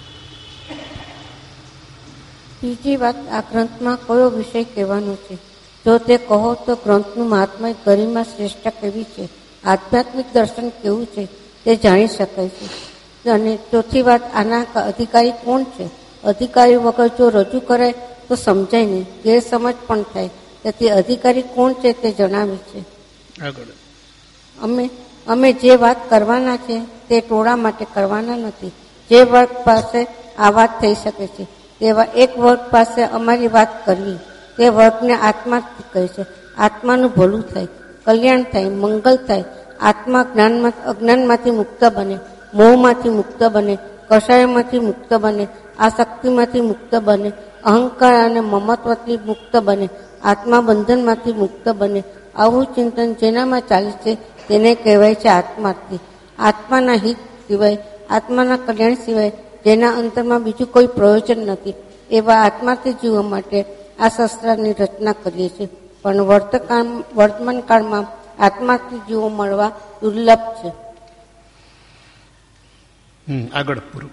બીજી વાત, આ ગ્રંથમાં કયો વિષય કહેવાનો છે? જો તે કહો તો ગ્રંથનું મહાત્મય ગરિમા શ્રેષ્ઠ કેવી છે, આધ્યાત્મિક દર્શન કેવું છે તે જાણી શકાય છે. અને ચોથી વાત, આના અધિકારી કોણ છે? અધિકારી વગર જો રજૂ કરાય તો સમજાય નહીં, ગેરસમજ પણ થાય. તેથી અધિકારી કોણ છે તે જણાવે છે. આગળ અમે જે વાત કરવાના છે તે ટોળા માટે કરવાના નથી. જે વર્ગ પાસે આ વાત થઈ શકે છે તેવા એક વર્ગ પાસે અમારી વાત કરવી. તે વર્ગને આત્મા કહે છે. આત્માનું ભલું થાય, કલ્યાણ થાય, મંગલ થાય. આત્મા અજ્ઞાનમાંથી મુક્ત બને, મોહમાંથી મુક્ત બને, કષાયમાંથી મુક્ત બને, આસક્તિમાંથી મુક્ત બને, અહંકાર અને મમત્વથી મુક્ત બને, આત્મા બંધનમાંથી મુક્ત બને. આવું ચિંતન જેનામાં ચાલે છે તેને કહેવાય છે આત્માર્થી. આત્માના હિત સિવાય, આત્માના કલ્યાણ સિવાય જેના અંતરમાં બીજું કોઈ પ્રયોજન નથી એવા આત્માર્થી જીવવા માટે આ શાસ્ત્રની રચના કરીએ છીએ. પણ વર્તમાન કાળમાં આત્માર્થી જીવો મળવા દુર્લભ છે. આગળ પૂરું.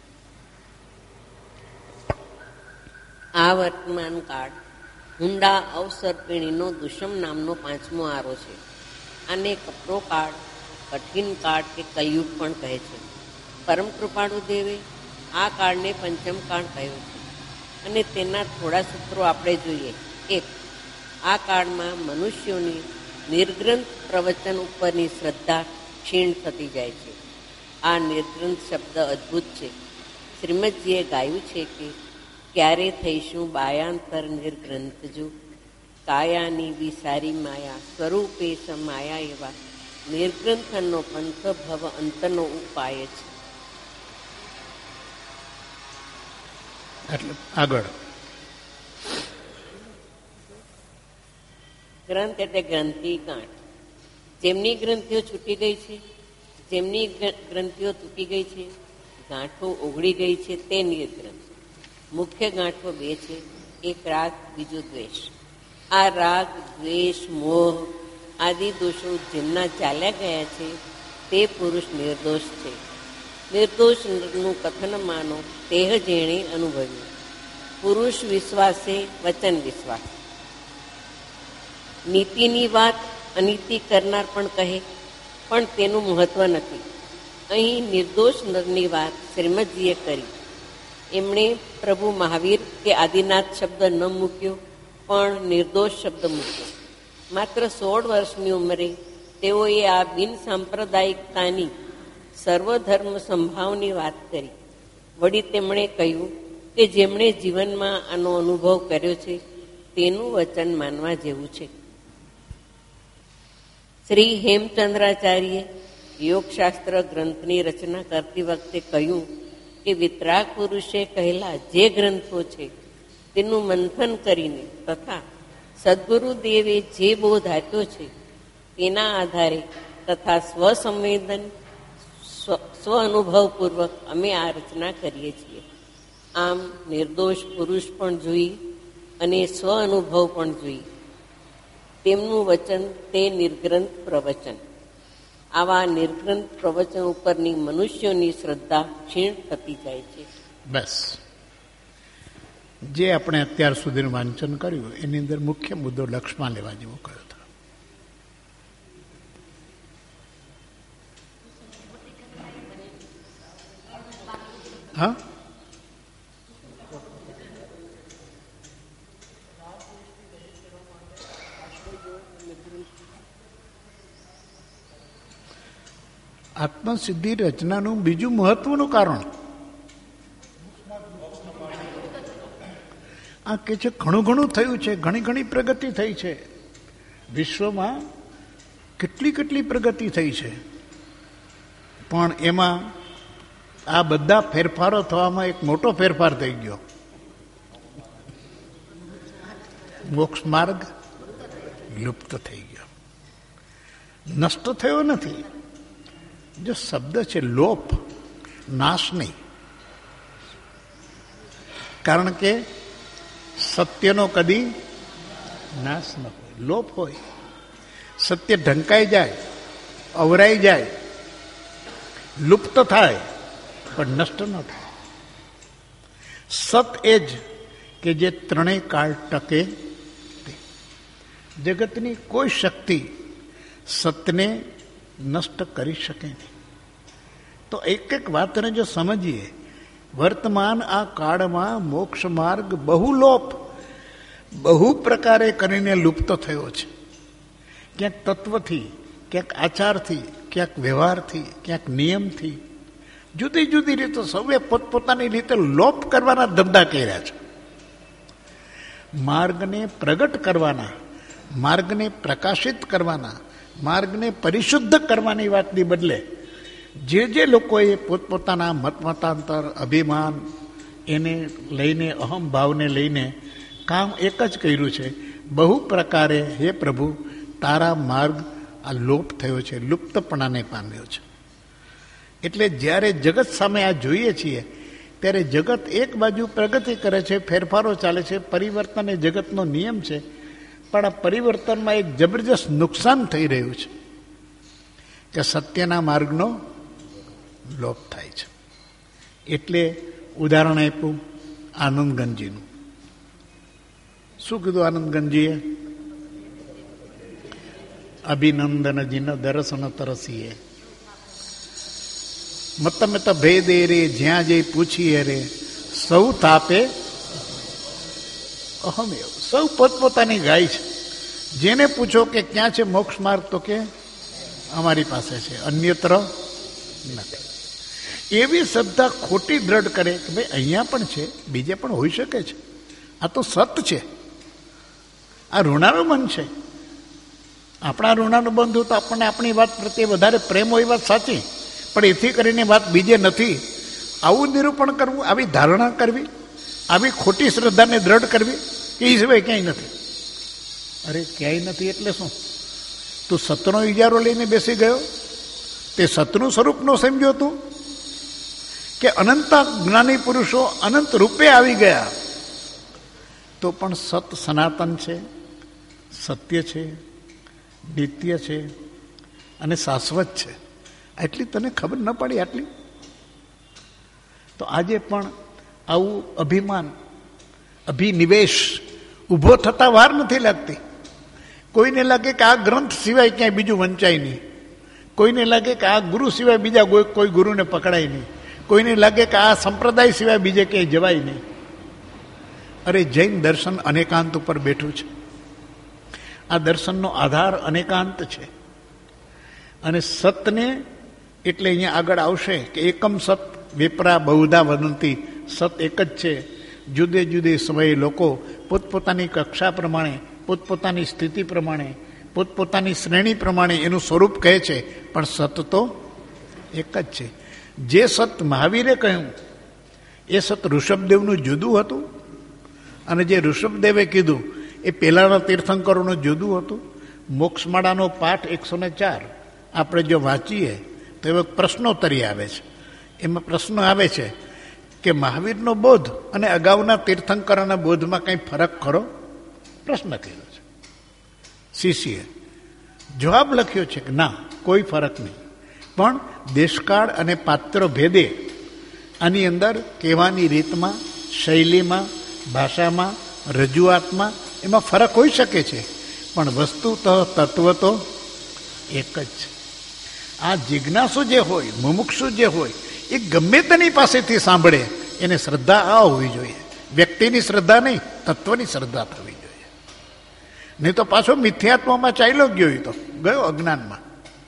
આ વર્તમાન કાળ હુંડા અવસર્પિણીનો દુષમ નામનો 5મો આરો છે. આને કપરો કાળ, કઠિન કાળ કે કલયુગ પણ કહે છે. પરમ કૃપાળુ દેવે આ કાળને 5મ કાળ કહ્યો છે અને તેના થોડા સૂત્રો આપણે જોઈએ. 1. આ કાળમાં મનુષ્યોની નિર્ગ્રંથ પ્રવચન ઉપરની શ્રદ્ધા ક્ષીણ થતી જાય છે. આ નિર્ગ્રંથ શબ્દ અદ્ભુત છે. શ્રીમદજીએ ગાયું છે કે ક્યારે થઈશું બાયાંતર નિર્ગ્રંથજો, કાયાની વિસારી માયા સ્વરૂપે સમાયા. એવા નિર્ગ્રંથનો પંથ ભવ અંતનો ઉપાય છે. આગળ ગ્રંથ એટલે ગ્રંથિ, ગાંઠ. જેમની ગ્રંથિઓ છૂટી ગઈ છે, જેમની ગ્રંથિઓ તૂટી ગઈ છે, ગાંઠો ઓગળી ગઈ છે, તે નિર્ગ્રંથ. મુખ્ય ગાંઠો 2 છે. એક રાગ, બીજો દ્વેષ. આ રાગ, દ્વેષ, મોહ આદિ દોષો જેમના ચાલ્યા ગયા છે તે પુરુષ નિર્દોષ છે. નિર્દોષ નરનું કથન માનો તેહ જેણે અનુભવ્યું. પુરુષ વિશ્વાસે વચન વિશ્વાસ. નીતિની વાત અનીતિ કરનાર પણ કહે, પણ તેનું મહત્વ નથી. અહીં નિર્દોષ નરની વાત શ્રીમદજીએ કરી. એમણે પ્રભુ મહાવીર કે આદિનાથ શબ્દ ન મૂક્યો, પણ નિર્દોષ શબ્દ મૂક્યો. માત્ર 16 વર્ષની ઉંમરે તેઓએ આ બિન સાંપ્રદાયિકતાની સર્વધર્મ સંભાવની વાત કરી. વળી તેમણે કહ્યું કે જેમણે જીવનમાં આનો અનુભવ કર્યો છે તેનું વચન માનવા જેવું છે. શ્રી હેમચંદ્રાચાર્યે યોગશાસ્ત્ર ગ્રંથની રચના કરતી વખતે કહ્યું કે વિતરાગ પુરુષે કહેલા જે ગ્રંથો છે તેનું મંથન કરીને તથા સદગુરુદેવે જે બોધ આપ્યો છે તેના આધારે તથા સ્વસંવેદન સ્વ અનુભવપૂર્વક અમે આ રચના કરીએ છીએ. આમ નિર્દોષ પુરુષ પણ જોઈ અને સ્વ અનુભવ પણ જોઈ. તેમનું વચન તે નિર્ગ્રંથ પ્રવચન. આવા નિર્ગ્રંથ પ્રવચન ઉપરની મનુષ્યોની શ્રદ્ધા ક્ષીણ થતી જાય છે. બસ જે આપણે અત્યાર સુધીનું વાંચન કર્યું એની અંદર મુખ્ય મુદ્દો લક્ષમાં લેવા જેવો કયો હતો. હા, આત્મસિદ્ધિ રચનાનું બીજું મહત્વનું કારણ આ કે છે ઘણું ઘણું થયું છે, ઘણી ઘણી પ્રગતિ થઈ છે. વિશ્વમાં કેટલી પ્રગતિ થઈ છે, પણ એમાં આ બધા ફેરફારો થવામાં એક મોટો ફેરફાર થઈ ગયો. મોક્ષ માર્ગ લુપ્ત થઈ ગયો, નષ્ટ થયો નથી. જો શબ્દ છે લોપ, નાશ નહીં. કારણ કે સત્યનો કદી નાશ ન હોય, લોપ હોય. સત્ય ઢંકાઈ જાય, અવરાઈ જાય, લુપ્ત થાય, પણ નષ્ટ ન થાય. સત એ જ કે જે ત્રણેય કાળ ટકે. જગતની કોઈ શક્તિ સતને નષ્ટ કરી શકે નહીં. તો એક એક વાતને જો સમજીએ, વર્તમાન આ કાળમાં મોક્ષ માર્ગ બહુ પ્રકારે કરીને લુપ્ત થયો છે. ક્યાંક તત્વથી, ક્યાંક આચારથી, ક્યાંક વ્યવહારથી, ક્યાંક નિયમથી, જુદી જુદી રીતે સૌએ પોતપોતાની રીતે લોપ કરવાના ધંધા કર્યા છે. માર્ગને પ્રગટ કરવાના, માર્ગને પ્રકાશિત કરવાના, માર્ગને પરિશુદ્ધ કરવાની વાતની બદલે જે લોકોએ પોતપોતાના મતાંતર, અભિમાન એને લઈને, અહમ ભાવને લઈને કામ એક જ કર્યું છે. બહુ પ્રકારે હે પ્રભુ તારા માર્ગ આ લોપ થયો છે, લુપ્તપણાને પામ્યો છે. એટલે જ્યારે જગત સામે આ જોઈએ છીએ ત્યારે જગત એક બાજુ પ્રગતિ કરે છે, ફેરફારો ચાલે છે, પરિવર્તન એ જગતનો નિયમ છે. પણ આ પરિવર્તનમાં એક જબરજસ્ત નુકસાન થઈ રહ્યું છે કે સત્યના માર્ગનો લોપ થાય છે. એટલે ઉદાહરણ આપ્યું આનંદગંજીનું. શું કીધું આનંદગંજીએ? અભિનંદનજીન દર્શન તરસીએ મત ભેદે રે જ્યાં જઈ પૂછીએ રે સૌ તાપે અહમ. સૌ પોતપોતાની ગાય છે. જેને પૂછો કે ક્યાં છે મોક્ષ માર્ગ, તો કે અમારી પાસે છે, અન્યત્ર નથી. એવી શ્રદ્ધા ખોટી દ્રઢ કરે કે ભાઈ અહીંયા પણ છે, બીજે પણ હોઈ શકે છે. આ તો સત છે, આ ઋણાનું મન છે. આપણા ઋણાનું બંધ હોય તો આપણને આપણી વાત પ્રત્યે વધારે પ્રેમ હોય, વાત સાચી, પણ એથી કરીને વાત બીજે નથી. આવું નિરૂપણ કરવું, આવી ધારણા કરવી, આવી ખોટી શ્રદ્ધાને દ્રઢ કરવી કે એ સિવાય ક્યાંય નથી. અરે ક્યાંય નથી એટલે શું? તું સતનો ઇજારો લઈને બેસી ગયો, તે સતનું સ્વરૂપ નો સમજ્યો તું કે અનંત જ્ઞાની પુરુષો અનંત રૂપે આવી ગયા, તો પણ સત સનાતન છે, સત્ય છે, નિત્ય છે અને શાશ્વત છે. આટલી તને ખબર ન પડી? આટલી તો આજે પણ આવું અભિમાન, અભિનિવેશ ઊભો થતા વાર નથી લાગતી. કોઈને લાગે કે આ ગ્રંથ સિવાય ક્યાંય બીજું વંચાય નહીં, કોઈને લાગે કે આ ગુરુ સિવાય બીજા કોઈ ગુરુને પકડાય નહીં, કોઈને લાગે કે આ સંપ્રદાય સિવાય બીજે ક્યાંય જવાય નહીં. અરે જૈન દર્શન અનેકાંત ઉપર બેઠું છે. આ દર્શનનો આધાર અનેકાંત છે. અને સતને એટલે અહીંયા આગળ આવશે કે એકમ સત વિપ્રા બહુધા વદંતી. સત એક જ છે. જુદે જુદે સમયે લોકો પોતપોતાની કક્ષા પ્રમાણે, પોતપોતાની સ્થિતિ પ્રમાણે, પોતપોતાની શ્રેણી પ્રમાણે એનું સ્વરૂપ કહે છે, પણ સત તો એક જ છે. જે સત મહાવીરે કહ્યું એ સત ઋષભદેવનું જુદું હતું, અને જે ઋષભદેવે કીધું એ પહેલાના તીર્થંકરોનું જુદું હતું. મોક્ષમાળાનો પાઠ 104 આપણે જો વાંચીએ તો એવા પ્રશ્નોત્તરી આવે છે. એમાં પ્રશ્નો આવે છે કે મહાવીરનો બોધ અને અગાઉના તીર્થંકરોના બોધમાં કંઈ ફરક ખરો? પ્રશ્ન કર્યો છે. શિષ્યએ જવાબ લખ્યો છે કે ના, કોઈ ફરક નહીં, પણ દેશકાળ અને પાત્ર ભેદે આની અંદર કહેવાની રીતમાં, શૈલીમાં, ભાષામાં, રજૂઆતમાં એમાં ફરક હોઈ શકે છે, પણ વસ્તુતઃ તત્વ તો એક જ છે. આ જિજ્ઞાસુ જે હોય, મુમુક્ષુ જે હોય, એ ગમે તેની પાસેથી સાંભળે એને શ્રદ્ધા આ હોવી જોઈએ. વ્યક્તિની શ્રદ્ધા નહીં, તત્વની શ્રદ્ધા થવી જોઈએ. નહીં તો પાછો મિથ્યાત્વમાં ચાલ્યો ગયો, તો ગયો અજ્ઞાનમાં.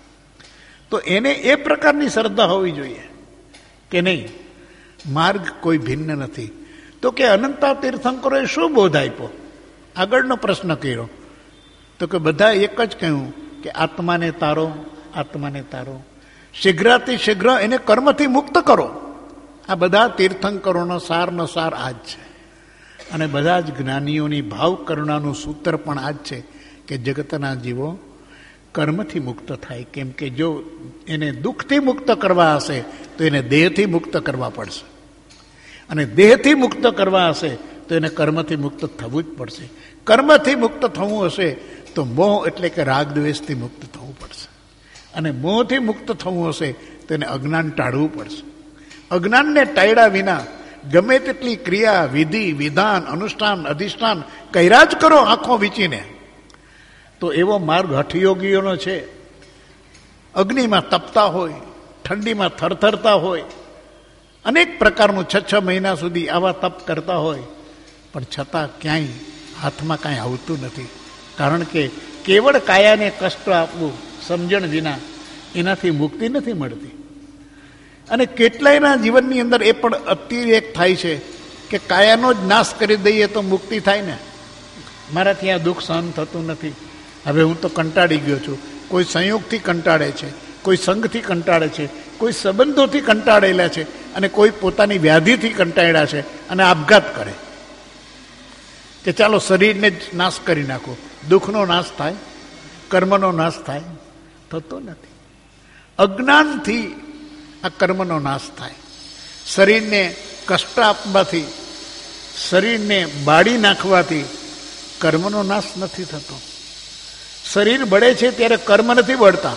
તો એને એ પ્રકારની શ્રદ્ધા હોવી જોઈએ કે નહીં, માર્ગ કોઈ ભિન્ન નથી. તો કે અનંતા તીર્થંકરોએ શું બોધ આપ્યો? આગળનો પ્રશ્ન કર્યો તો કે બધા એક જ કહ્યું કે આત્માને તારો, આત્માને તારો, શીઘ્રાતિશીઘ્ર એને કર્મથી મુક્ત કરો. આ બધા તીર્થંકરોનો સારનો સાર આ જ છે. અને બધા જ જ્ઞાનીઓની ભાવ કરુણાનું સૂત્ર પણ આ જ છે કે જગતના જીવો કર્મથી મુક્ત થાય. કેમ કે જો એને દુઃખથી મુક્ત કરવા હશે તો એને દેહથી મુક્ત કરવા પડશે, અને દેહથી મુક્ત કરવા હશે તો એને કર્મથી મુક્ત થવું જ પડશે. કર્મથી મુક્ત થવું હશે તો મોહ એટલે કે રાગ દ્વેષથી મુક્ત થવું પડશે, અને મોહથી મુક્ત થવું હશે તો એને અજ્ઞાન ટાળવું પડશે. અજ્ઞાનને ટાળ્યા વિના ગમે તેટલી ક્રિયા, વિધિ, વિધાન, અનુષ્ઠાન, અધિષ્ઠાન કર્યા જ કરો આંખો વીંચીને, તો એવો માર્ગ હઠયોગીઓનો છે. અગ્નિમાં તપતા હોય, ઠંડીમાં થરથરતા હોય, અનેક પ્રકારનું 6 મહિના સુધી આવા તપ કરતા હોય, પણ છતાં ક્યાંય હાથમાં કાંઈ આવતું નથી. કારણ કે કેવળ કાયાને કષ્ટ આપવું સમજણ વિના એનાથી મુક્તિ નથી મળતી. અને કેટલાયના જીવનની અંદર એ પણ અતિરેક થાય છે કે કાયાનો જ નાશ કરી દઈએ તો મુક્તિ થાય ને. મારાથી આ દુઃખ સહન થતું નથી, હવે હું તો કંટાળી ગયો છું. કોઈ સંયોગથી કંટાળે છે, કોઈ સંઘથી કંટાળે છે, કોઈ સંબંધોથી કંટાળેલા છે, અને કોઈ પોતાની વ્યાધિથી કંટાળ્યા છે અને આપઘાત કરે કે ચાલો શરીરને જ નાશ કરી નાખો. દુઃખનો નાશ થાય, કર્મનો નાશ થાય? થતો નથી. અજ્ઞાનથી આ કર્મનો નાશ થાય. શરીરને કષ્ટ આપવાથી, શરીરને બાળી નાખવાથી કર્મનો નાશ નથી થતો. શરીર બળે છે ત્યારે કર્મ નથી બળતા.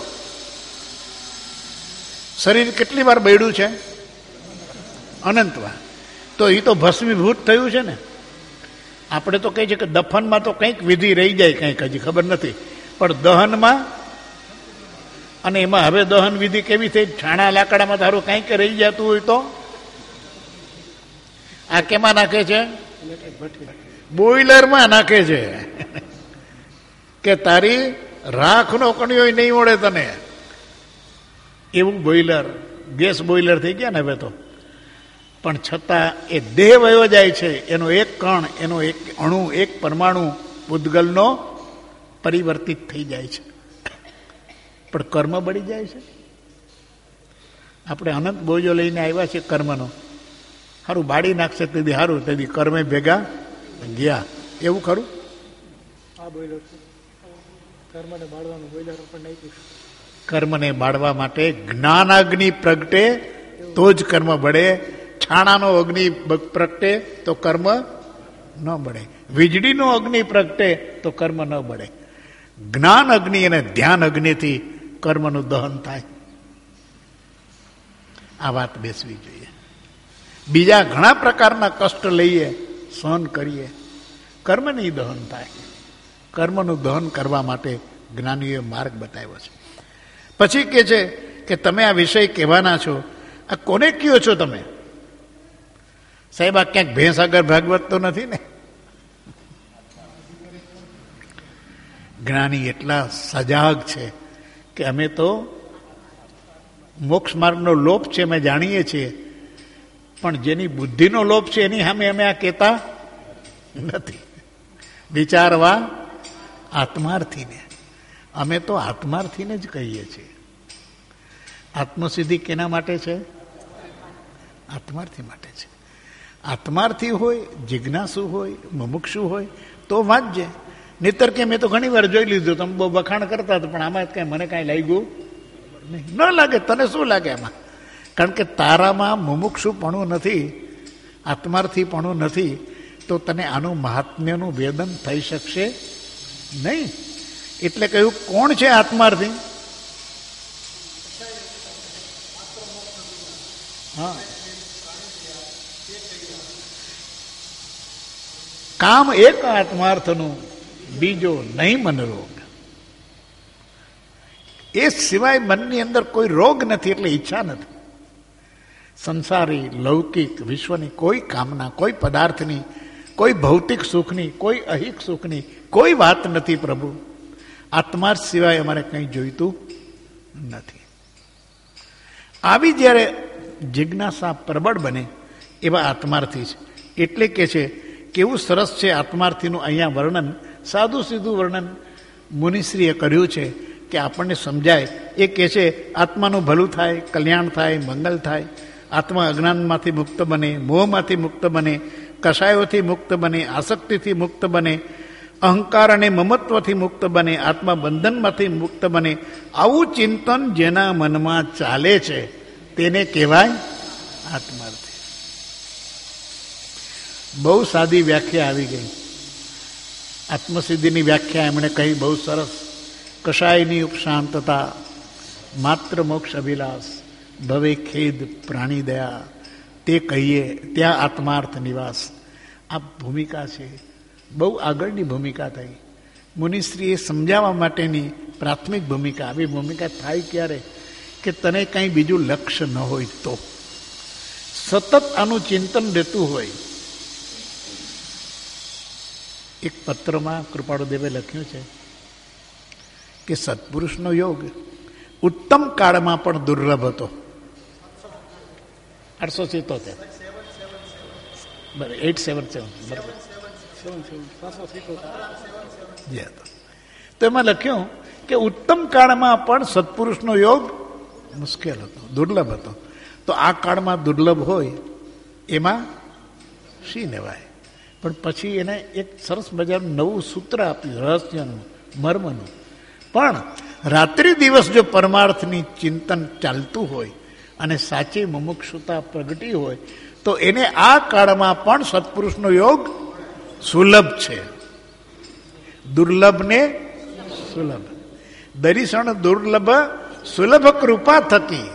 શરીર કેટલી વાર બળ્યું છે? અનંત વાર. તો એ તો ભસ્મીભૂત થયું છે ને. આપણે તો કહીએ છીએ કે દફનમાં તો કંઈક વિધિ રહી જાય, કંઈક હજી ખબર નથી, પણ દહનમાં, અને એમાં હવે દહન વિધિ કેવી થઈ? છાણા લાકડામાં તારું કંઈક રહી જતું હોય તો આ કેમાં નાખે છે? બોઇલરમાં નાખે છે કે તારી રાખનો કણિયો નહીં ઓળે તને. એવું બોઇલર, ગેસ બોઇલર થઈ ગયા ને હવે તો. પણ છતાં એ દેહ વયો જાય છે, એનો એક કણ, એનો એક અણુ, એક પરમાણુ પૂતગલનો પરિવર્તિત થઈ જાય છે, પણ કર્મ બળી જાય છે. આપણે અનંત બોજો લઈને આવ્યા છીએ કર્મનો. સારું બાળી નાખશે તેથી સારું, તેથી કર્મે ભેગા ગયા. એવું ખરું? આ બોઇલર કર્મને બાળવાનું બોઇલર પણ નહીં. કર્મને બાળવા માટે જ્ઞાનાગ્નિ પ્રગટે તો જ કર્મ બળે. છાણાનો અગ્નિ પ્રગટે તો કર્મ ન બળે. વીજળીનો અગ્નિ પ્રગટે તો કર્મ ન બળે. જ્ઞાન અગ્નિ અને ધ્યાન અગ્નિથી કર્મનું દહન થાય. આ વાત બેસવી જોઈએ. બીજા ઘણા પ્રકારના કષ્ટ લઈએ, સહન કરીએ, કર્મની દહન થાય. કર્મનું દહન કરવા માટે જ્ઞાનીઓએ માર્ગ બતાવ્યો છે. પછી કે છે કે તમે આ વિષય કહેવાના છો, આ કોને કયો છો તમે? સાહેબ, આ ક્યાંક ભેંસ આગળ ભાગવત તો નથી ને? જ્ઞાની એટલા સજાગ છે કે અમે તો મોક્ષ માર્ગનો લોભ છે અમે જાણીએ છીએ, પણ જેની બુદ્ધિનો લોભ છે એની સામે અમે આ કહેતા નથી. વિચારવા આત્માર્થીને, અમે તો આત્માર્થીને જ કહીએ છીએ. આત્મસિદ્ધિ કેના માટે છે? આત્માર્થી માટે છે. આત્માર્થી હોય, જિજ્ઞાસુ હોય, મુમુક્ષુ હોય તો વાંચજે. નહીતર કે મેં તો ઘણી વાર જોઈ લીધું, તમે બહુ વખાણ કરતા હતા, પણ આમાં કઈ મને કાંઈ લાગ્યું નહીં. ન લાગે, તને શું લાગે એમાં? કારણ કે તારામાં મુમુક્ષુપણું નથી, આત્માર્થીપણું નથી, તો તને આનું મહાત્મ્યનું વેદન થઈ શકશે નહીં. એટલે કહ્યું, કોણ છે આત્માર્થી? હા, કામ એક આત્માર્થનું, બીજો નહીં મન રોગ. એ સિવાય મનની અંદર કોઈ રોગ નથી, એટલે ઈચ્છા નથી. સંસારી લૌકિક વિશ્વની કોઈ કામના, કોઈ પદાર્થની, કોઈ ભૌતિક સુખની, કોઈ અહિક સુખની કોઈ વાત નથી પ્રભુ. આત્મા સિવાય અમારે કંઈ જોઈતું નથી. આવી જ્યારે જિજ્ઞાસા પ્રબળ બને એવા આત્માર્થી છે. એટલે કે છે કેવું સરસ છે આત્માર્થીનું અહીંયા વર્ણન, સાદું સીધું વર્ણન મુનિશ્રીએ કર્યું છે કે આપણને સમજાય. એ કહે છે આત્માનું ભલું થાય, કલ્યાણ થાય, મંગલ થાય. આત્મા અજ્ઞાનમાંથી મુક્ત બને, મોહમાંથી મુક્ત બને, કષાયોથી મુક્ત બને, આસક્તિથી મુક્ત બને, અહંકાર અને મમત્વથી મુક્ત બને, આત્મા બંધનમાંથી મુક્ત બને. આવું ચિંતન જેના મનમાં ચાલે છે તેને કહેવાય આત્માર્થી. બહુ સાદી વ્યાખ્યા આવી ગઈ. આત્મસિદ્ધિની વ્યાખ્યા એમણે કહી બહુ સરસ. કષાયની ઉપશાંતતા, માત્ર મોક્ષ અભિલાષ, ભવે ખેદ પ્રાણી દયા, તે કહીએ ત્યાં આત્માર્થ નિવાસ. આ ભૂમિકા છે, બહુ આગળની ભૂમિકા થઈ. મુનિશ્રીએ સમજાવવા માટેની પ્રાથમિક ભૂમિકા. આવી ભૂમિકા થાય ક્યારે? કે તને કંઈ બીજું લક્ષ્ય ન હોય તો, સતત આનું ચિંતન રહેતું હોય. એક પત્રમાં કૃપાળુદેવે લખ્યું છે કે સત્પુરુષનો યોગ ઉત્તમ કાળમાં પણ દુર્લભ હતો. 877 બરાબર, 877 તો એમાં લખ્યું કે ઉત્તમ કાળમાં પણ સત્પુરુષનો યોગ મુશ્કેલ હતો, દુર્લભ હતો. તો આ કાળમાં દુર્લભ હોય એમાં શી લેવાય? પણ પછી એને એક સરસ મજાનું નવું સૂત્ર આપ્યું, રહસ્યનું, મર્મનું. પણ રાત્રિ દિવસ જો પરમાર્થની ચિંતન ચાલતું હોય અને સાચી મુમુક્ષુતા પ્રગટી હોય તો એને આ કાળમાં પણ સત્પુરુષનો યોગ સુલભ છે. દુર્લભ ને સુલભ, દરીસણ દુર્લભ સુલભ કૃપા થકી.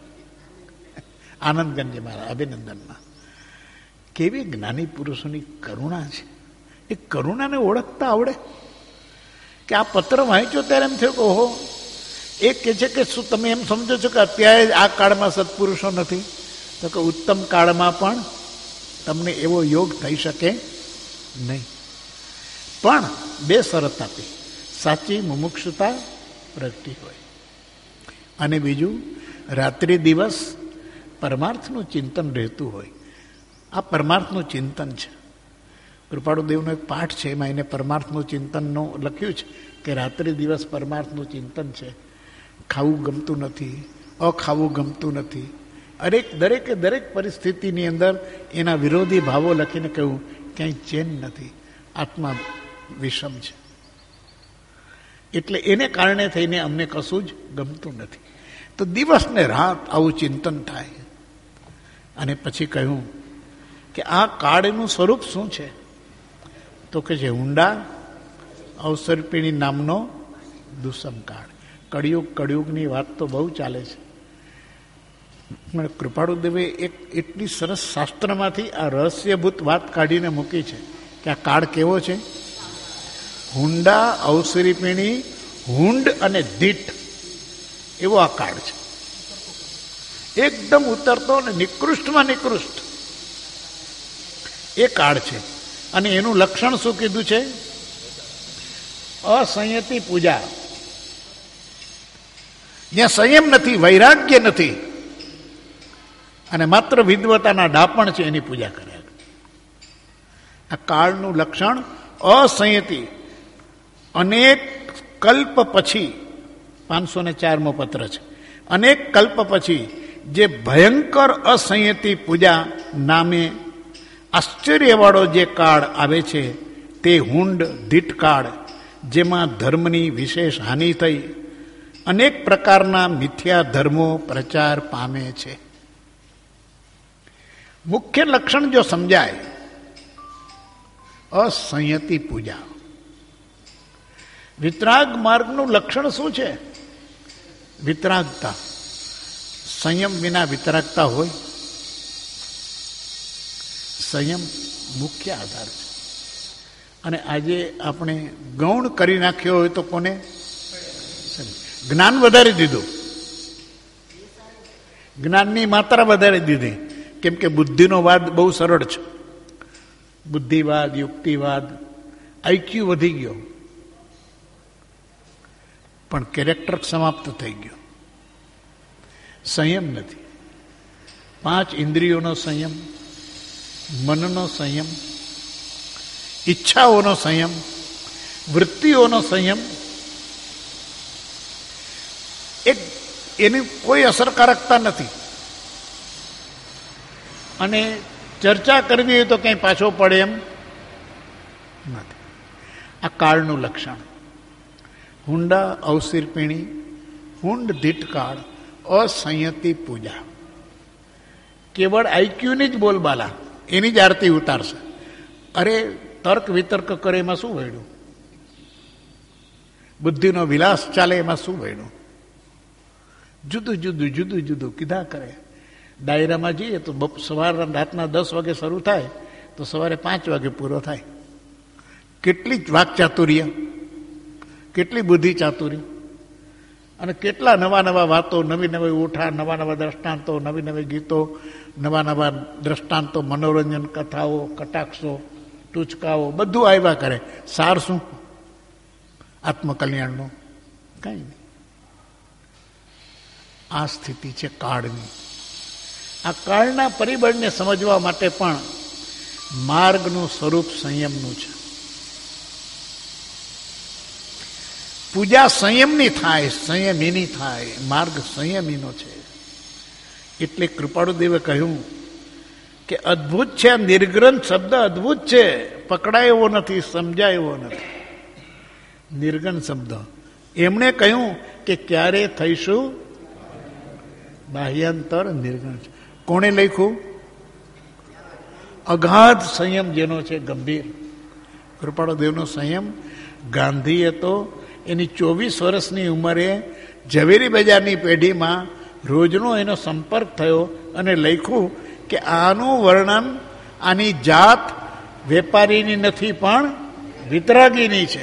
આનંદગંજ મારા અભિનંદનમાં કેવી જ્ઞાની પુરુષોની કરુણા છે. એ કરુણાને ઓળખતા આવડે. કે આ પત્ર વાંચ્યો ત્યારે એમ થયું કે ઓહો, એ કહે છે કે શું તમે એમ સમજો છો કે અત્યારે આ કાળમાં સત્પુરુષો નથી? તો કે ઉત્તમ કાળમાં પણ તમને એવો યોગ થઈ શકે નહીં. પણ બે શરત આપી, સાચી મુમુક્ષુતા પ્રગટી હોય અને બીજું રાત્રિ દિવસ પરમાર્થનું ચિંતન રહેતું હોય. આ પરમાર્થનું ચિંતન છે. કૃપાળુદેવનો એક પાઠ છે, એમાં એને પરમાર્થનું ચિંતનનું લખ્યું છે કે રાત્રિ દિવસ પરમાર્થનું ચિંતન છે. ખાવું ગમતું નથી, અખાવું ગમતું નથી, દરેક પરિસ્થિતિની અંદર એના વિરોધી ભાવો લખીને કહ્યું ક્યાંય ચેન નથી, આત્મા વિષમ છે. એટલે એને કારણે થઈને અમને કશું જ ગમતું નથી. તો દિવસ ને રાત આવું ચિંતન થાય. અને પછી કહ્યું કે આ કાળનું સ્વરૂપ શું છે? તો કે છે ઊંડા અવસર્પિણી નામનો દુષ્મ કાળ. કળિયુગની વાત તો બહુ ચાલે છે. કૃપાળુદેવે એક એટલી સરસ શાસ્ત્રમાંથી આ રહસ્યભૂત વાત કાઢીને મૂકી છે કે આ કાળ કેવો છે. હુંડા, અવસરીપીણી, હુંડ અને દીઠ એવો આ કાળ છે. એકદમ ઉતરતો અને નિકૃષ્ટમાં નિકૃષ્ટ એ કાળ છે. અને એનું લક્ષણ શું કીધું છે? અસંયતી પૂજા. જ્યાં સંયમ નથી, વૈરાગ્ય નથી અને માત્ર વિદ્વતાના ડાપણ છે, એની પૂજા કરે. આ કાળનું લક્ષણ અસંયતી. અનેક કલ્પ પછી, 504મો પત્ર છે, અનેક કલ્પ પછી જે ભયંકર અસંયતી પૂજા નામે આશ્ચર્યવાળો જે કાળ આવે છે તે હુંડ દીઠ કાળ, જેમાં ધર્મની વિશેષ હાનિ થઈ અનેક પ્રકારના મિથ્યા ધર્મો પ્રચાર પામે છે. મુખ્ય લક્ષણ જો સમજાય, અસંયતી પૂજા. વિતરાગ માર્ગનું લક્ષણ શું છે? વિતરાગતા. સંયમ વિના વિતરાગતા હોય? સંયમ મુખ્ય આધાર છે. અને આજે આપણે ગૌણ કરી નાખ્યો હોય તો કોને? જ્ઞાન વધારી દીધું, જ્ઞાનની માત્રા વધારી દીધી. કેમ કે બુદ્ધિનો વાદ બહુ સરળ છે. બુદ્ધિવાદ, યુક્તિવાદ, આઈક્યુ વધી ગયો, પણ કેરેક્ટર સમાપ્ત થઈ ગયો. સંયમ નથી. 5 ઇન્દ્રિયોનો સંયમ, મનનો સંયમ, ઈચ્છાઓનો સંયમ, વૃત્તિઓનો સંયમ, એની કોઈ અસરકારકતા નથી. અને ચર્ચા કરવી હોય તો ક્યાંય પાછો પડે એમ નથી. આ કાળનું લક્ષણ. હુંડા, અવસીરપીણી, હુંડ દીઠ કાળ, અસંયતી પૂજા. કેવળ આઈક્યુની જ બોલબાલા, એની જ આરતી ઉતારશે. અરે તર્ક વિતર્ક કરે એમાં શું વળ્યું? બુદ્ધિનો વિલાસ ચાલે એમાં શું વળ્યું? જુદું જુદું જુદું જુદું કીધા કરે. ડાયરામાં જઈએ તો સવારના રાતના 10 વાગે શરૂ થાય તો સવારે 5 વાગે પૂરો થાય. કેટલી વાક ચાતુર્ય, કેટલી બુદ્ધિ ચાતુરી, અને કેટલા નવા નવા વાતો, નવી નવી ઉઠા, નવા નવા દ્રષ્ટાંતો, નવી નવી ગીતો, નવા નવા દ્રષ્ટાંતો, મનોરંજન, કથાઓ, કટાક્ષો, ટૂચકાઓ બધું આવ્યા કરે. સાર શું? આત્મકલ્યાણનું કંઈ નહીં. આ સ્થિતિ છે કાળની. આ કાળના પરિબળને સમજવા માટે પણ માર્ગનું સ્વરૂપ સંયમનું છે. પૂજા સંયમની થાય, સંયમીની થાય. માર્ગ સંયમીનો છે. એટલે કૃપાળુદેવે કહ્યું કે અદ્ભુત છે. નિર્ગ્રંથ શબ્દ અદ્ભુત છે, પકડાય એવો નથી, સમજાય એવો નથી. નિર્ગ્રંથ શબ્દ. એમણે કહ્યું કે ક્યારે થઈશું બાહ્યાંતર નિર્ગ્રંથ. કોણે લખ્યું? અગાધ સંયમ જેનો છે, ગંભીર. કૃપાળુદેવનો સંયમ. ગાંધીએ તો એની 24 વર્ષની ઉંમરે ઝવેરી બજારની પેઢીમાં રોજનો એનો સંપર્ક થયો અને લખ્યું કે આનું વર્ણન, આની જાત વેપારીની નથી પણ વિતરાગીની છે.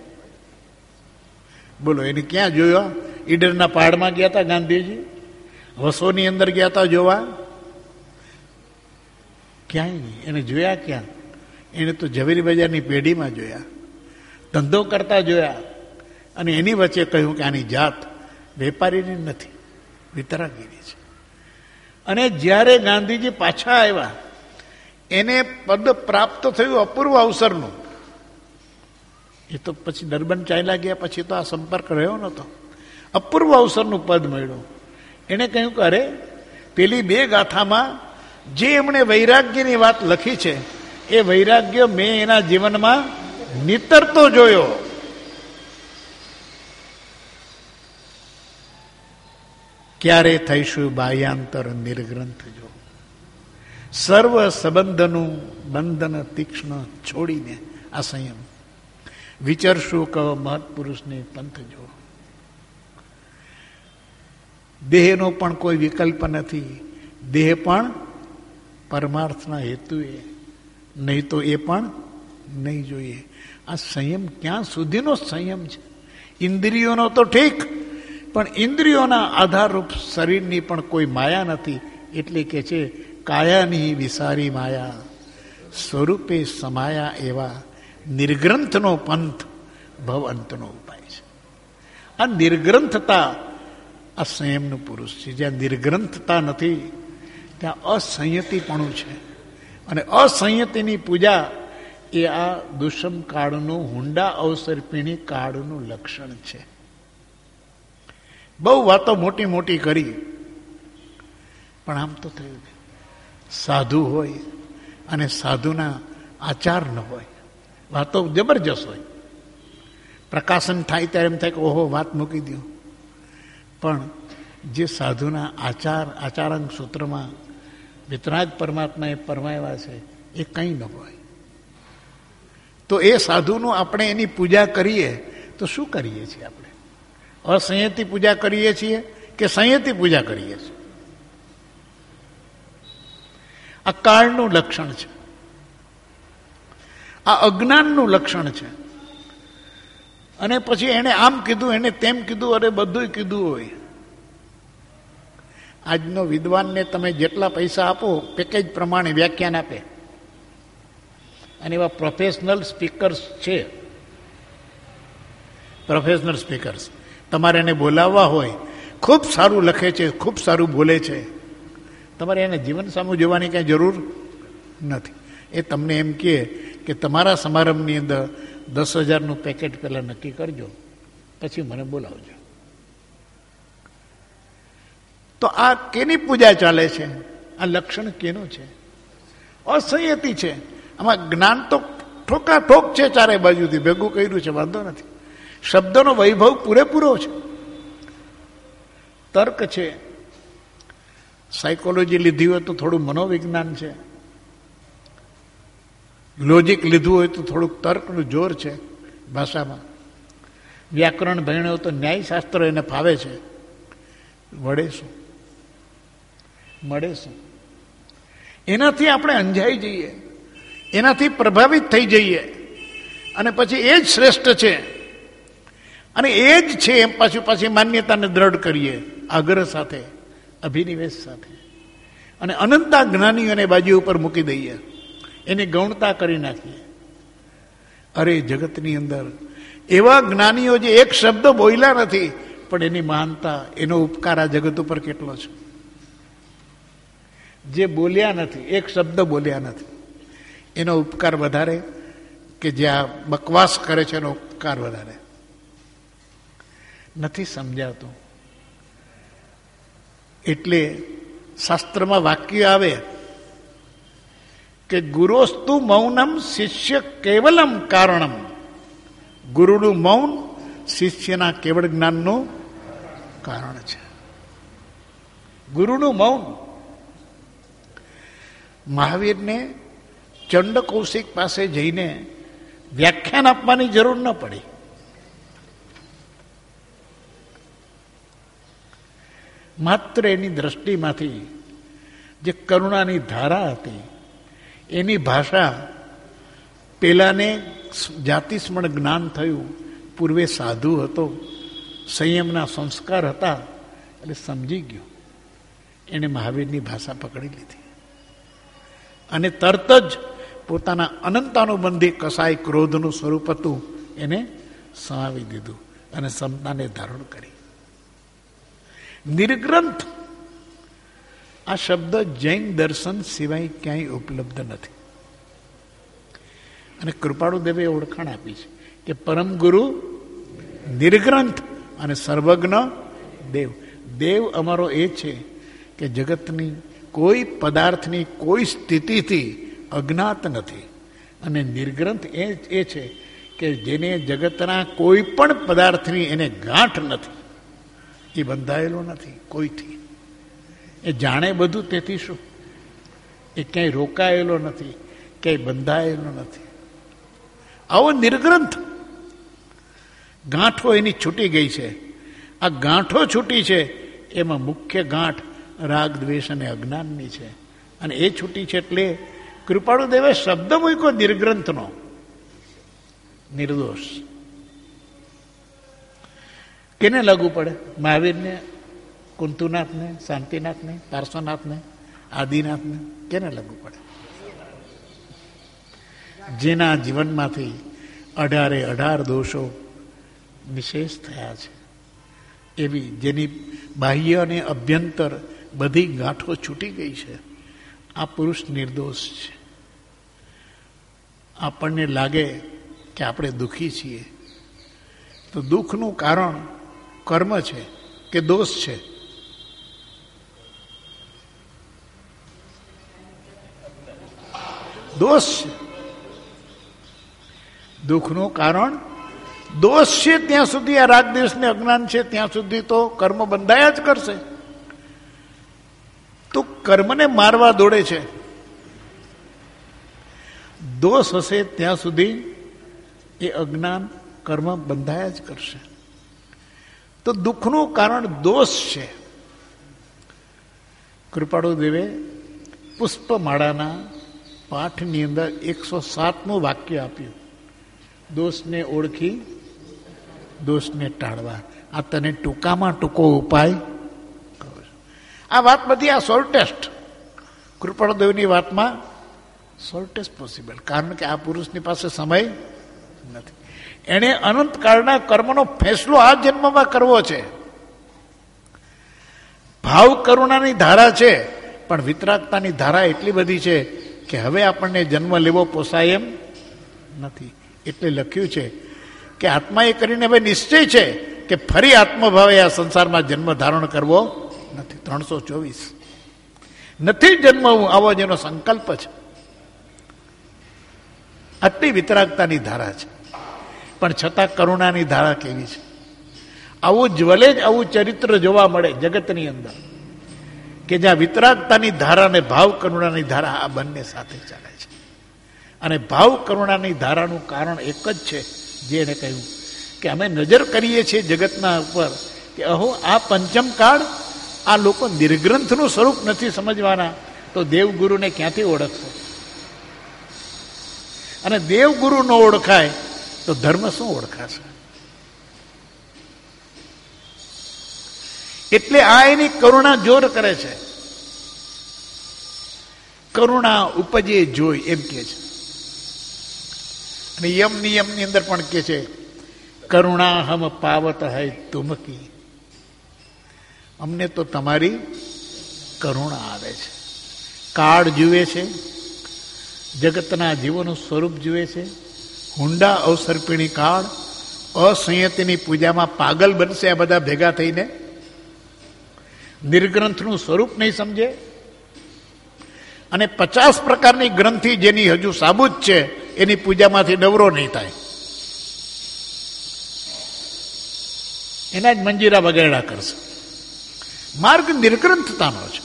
બોલો, એને ક્યાં જોયો? ઈડરના પહાડમાં ગયા હતા ગાંધીજી? વસોની અંદર ગયા હતા જોવા? ક્યાંય નહીં. એને જોયા ક્યાં? એને તો ઝવેરી બજારની પેઢીમાં જોયા, ધંધો કરતા જોયા. અને એની વચ્ચે કહ્યું કે આની જાત વેપારીની નથી, વિતરાગીની છે. અને જ્યારે ગાંધીજી પાછા આવ્યા, એને પદ પ્રાપ્ત થયું અપૂર્વ અવસરનું. એ તો પછી ડરબન ચાલ્યા ગયા પછી તો આ સંપર્ક રહ્યો નહોતો. અપૂર્વ અવસરનું પદ મળ્યું. એણે કહ્યું કે અરે, પેલી 2 ગાથામાં જે એમણે વૈરાગ્યની વાત લખી છે એ વૈરાગ્ય મેં એના જીવનમાં નિતરતો જોયો. ક્યારે થઈશું બાહ્યાંતર નિર્ગ્રંથ જો. સર્વ સંબંધનું બંધન તીક્ષ્ણ છોડીને આ સંયમ વિચરશું કહો મહત્પુરુષની પંથ જો. દેહનો પણ કોઈ વિકલ્પ નથી. દેહ પણ પરમાર્થના હેતુએ, નહીં તો એ પણ નહીં જોઈએ. આ સંયમ ક્યાં સુધીનો સંયમ છે? ઇન્દ્રિયોનો તો ઠીક, પણ ઇન્દ્રિયોના આધારરૂપ શરીરની પણ કોઈ માયા નથી. એટલે કે છે કાયાની વિસારી માયા સ્વરૂપે સમાયા એવા નિર્ગ્રંથનો પંથ ભવ અંતનો ઉપાય છે. આ નિર્ગ્રંથતા આ સંયમનું પુરુષ છે. જ્યાં નિર્ગ્રંથતા નથી ત્યાં અસંયતિપણું છે. અને અસંયતિની પૂજા એ આ દુષ્મ કાળનું, હુંડા અવસર્પિણી કાળનું લક્ષણ છે. બહુ વાતો મોટી મોટી કરી, પણ આમ તો થયું સાધુ હોય અને સાધુના આચાર ન હોય, વાતો જબરજસ્ત હોય. પ્રકાશન થાય ત્યારે એમ થાય કે ઓહો વાત મૂકી દો. પણ જે સાધુના આચારંગ સૂત્રમાં વિતરાગ પરમાત્માએ પરમાવ્યા છે એ કંઈ ન હોય. તો એ સાધુનું આપણે એની પૂજા કરીએ તો શું કરીએ છીએ? આપણે અસંયતિ પૂજા કરીએ છીએ કે સંયતિ પૂજા કરીએ છીએ? આ કાળનું લક્ષણ છે, આ અજ્ઞાનનું લક્ષણ છે. અને પછી એને આમ કીધું, એને તેમ કીધું, અરે બધું કીધું હોય. આજનો વિદ્વાનને તમે જેટલા પૈસા આપો પેકેજ પ્રમાણે વ્યાખ્યાન આપે. અને એવા પ્રોફેશનલ સ્પીકર્સ છે, પ્રોફેશનલ સ્પીકર્સ. તમારે એને બોલાવવા હોય, ખૂબ સારું લખે છે, ખૂબ સારું બોલે છે, તમારે એને જીવન સામું જોવાની કાંઈ જરૂર નથી. એ તમને એમ કહે કે તમારા સમારંભની અંદર 10,000નું પેકેટ પહેલાં નક્કી કરજો, પછી મને બોલાવજો. તો આ કેની પૂજા ચાલે છે? આ લક્ષણ કેનું છે? અસંયતિ છે. આમાં જ્ઞાન તો ઠોકાઠોક છે, ચારે બાજુથી ભેગું કર્યું છે, વાંધો નથી. શબ્દોનો વૈભવ પૂરેપૂરો છે, તર્ક છે. સાયકોલોજી લીધી હોય તો થોડું મનોવિજ્ઞાન છે, લોજિક લીધું હોય તો થોડુંક તર્કનું જોર છે ભાષામાં. વ્યાકરણ ભણ્યો તો ન્યાયશાસ્ત્ર એને ફાવે છે. વળે શું? મળે શું? એનાથી આપણે અંજાઈ જઈએ, એનાથી પ્રભાવિત થઈ જઈએ, અને પછી એ જ શ્રેષ્ઠ છે અને એ જ છે એમ પાછી માન્યતાને દ્રઢ કરીએ, આગ્રહ સાથે, અભિનિવેશ સાથે. અને અનંતા જ્ઞાનીઓને બાજુ ઉપર મૂકી દઈએ, એની ગૌણતા કરી નાખીએ. અરે જગતની અંદર એવા જ્ઞાનીઓ જે એક શબ્દ બોલ્યા નથી, પણ એની મહાનતા, એનો ઉપકાર આ જગત ઉપર કેટલો છે. જે બોલ્યા નથી, એક શબ્દ બોલ્યા નથી, એનો ઉપકાર વધારે કે જે આ બકવાસ કરે છે એનો ઉપકાર વધારે? નથી સમજાતું. એટલે શાસ્ત્રમાં વાક્ય આવે કે ગુરોસ્તુ મૌનમ શિષ્ય કેવલમ કારણમ. ગુરુનું મૌન શિષ્યના કેવળ જ્ઞાનનું કારણ છે. ગુરુનું મૌન. મહાવીરને ચંડ કૌશિક પાસે જઈને વ્યાખ્યાન આપવાની જરૂર ન પડી. માત્ર એની દ્રષ્ટિમાંથી જે કરુણાની ધારા હતી, એની ભાષા, પેલાને જાતિસ્મરણ જ્ઞાન થયું, પૂર્વે સાધુ હતો, સંયમના સંસ્કાર હતા, એટલે સમજી ગયો. એને મહાવીરની ભાષા પકડી લીધી અને તરત જ પોતાના અનંતાનુબંધી કસાય ક્રોધનું સ્વરૂપ હતું એને સમાવી દીધું અને સમતાને ધારણ કરી. નિર્ગ્રંથ આ શબ્દ જૈન દર્શન સિવાય ક્યાંય ઉપલબ્ધ નથી. અને કૃપાળુદેવે ઓળખાણ આપી છે કે પરમ ગુરુ નિર્ગ્રંથ અને સર્વજ્ઞ દેવ. દેવ અમારો એ છે કે જગતની કોઈ પદાર્થની કોઈ સ્થિતિથી અજ્ઞાત નથી. અને નિર્ગ્રંથ એ છે કે જેને જગતના કોઈ પણ પદાર્થની એને ગાંઠ નથી, એ બંધાયેલો નથી કોઈથી. એ જાણે બધું, તેથી શું? એ ક્યાંય રોકાયેલો નથી, ક્યાંય બંધાયેલો નથી. આવો નિર્ગ્રંથ. ગાંઠો એની છૂટી ગઈ છે. આ ગાંઠો છૂટી છે એમાં મુખ્ય ગાંઠ રાગ, દ્વેષ અને અજ્ઞાનની છે, અને એ છૂટી છે. એટલે કૃપાળુદેવે શબ્દ મૂક્યો નિર્ગ્રંથનો, નિર્દોષ. કેને લાગુ પડે? મહાવીરને, કુંતુનાથને, શાંતિનાથને, પાર્શ્વનાથને, આદિનાથને? કેને લાગુ પડે? જેના જીવનમાંથી 18 દોષો નિશેષ થયા છે, એવી જેની બાહ્ય અને અભ્યંતર બધી ગાંઠો છૂટી ગઈ છે, આ પુરુષ નિર્દોષ છે. આપણને લાગે કે આપણે દુઃખી છીએ, તો દુઃખનું કારણ કર્મ છે કે દોષ છે? દોષ છે. દુઃખનું કારણ દોષ છે. ત્યાં સુધી આ રાગ, દ્વેષ ને અજ્ઞાન છે, ત્યાં સુધી તો કર્મ બંધાયા જ કરશે. તો કર્મને મારવા દોડે છે. દોષ હશે ત્યાં સુધી એ અજ્ઞાન, કર્મ બંધાયા જ કરશે. તો દુઃખનું કારણ દોષ છે. કૃપાળુદેવે પુષ્પમાળાના પાઠની અંદર 107મું વાક્ય આપ્યું, દોષને ઓળખી દોષને ટાળવા. આ તને ટૂંકામાં ટૂંકો ઉપાય. આ વાત બધી આ શોર્ટેસ્ટ, કૃપાળુદેવની વાતમાં શોર્ટેસ્ટ પોસિબલ, કારણ કે આ પુરુષની પાસે સમય નથી. એણે અનંતકાળના કર્મનો ફેસલો આ જન્મમાં કરવો છે. ભાવ કરુણાની ધારા છે, પણ વિતરાગતાની ધારા એટલી બધી છે કે હવે આપણને જન્મ લેવો પોસાય એમ નથી. એટલે લખ્યું છે કે આત્માએ કરીને હવે નિશ્ચય છે કે ફરી આત્મભાવે આ સંસારમાં જન્મ ધારણ કરવો નથી. 324 નથી જન્મવું, આવો જેનો સંકલ્પ છે. આટલી વિતરાગતાની ધારા છે, પણ છતાં કરુણાની ધારા કેવી છે! આવું જ્વલે જ આવું ચરિત્ર જોવા મળે જગતની અંદર, કે જ્યાં વિતરાગતાની ધારા અને ભાવ કરુણાની ધારા આ બંને સાથે ચાલે છે. અને ભાવ કરુણાની ધારાનું કારણ એક જ છે, જે એને કહ્યું કે અમે નજર કરીએ છીએ જગતના ઉપર કે અહો આ પંચમકાળ આ લોકો નિર્ગ્રંથનું સ્વરૂપ નથી સમજવાના, તો દેવગુરુને ક્યાંથી ઓળખવો? અને દેવગુરુ ન ઓળખાય તો ધર્મ શું ઓળખાશે? એટલે આ એની કરુણા જોર કરે છે. કરુણા ઉપજે જોઈ એમ કે છે. અને યમ નિયમની અંદર પણ કે છે, કરુણા હમ પાવત હૈ તુમકી. અમને તો તમારી કરુણા આવે છે. કાળ જુએ છે, જગતના જીવોનું સ્વરૂપ જુએ છે. હુંડા અવસર્પિણી કાળ, અસંયતિની પૂજામાં પાગલ બનશે આ બધા ભેગા થઈને. નિર્ગ્રંથનું સ્વરૂપ નહીં સમજે, અને 50 પ્રકારની ગ્રંથિ જેની હજુ સાબુત છે એની પૂજામાંથી નવરો નહીં થાય. એના જ મંજીરા વગેડા કરશે. માર્ગ નિર્ગ્રંથતાનો છે.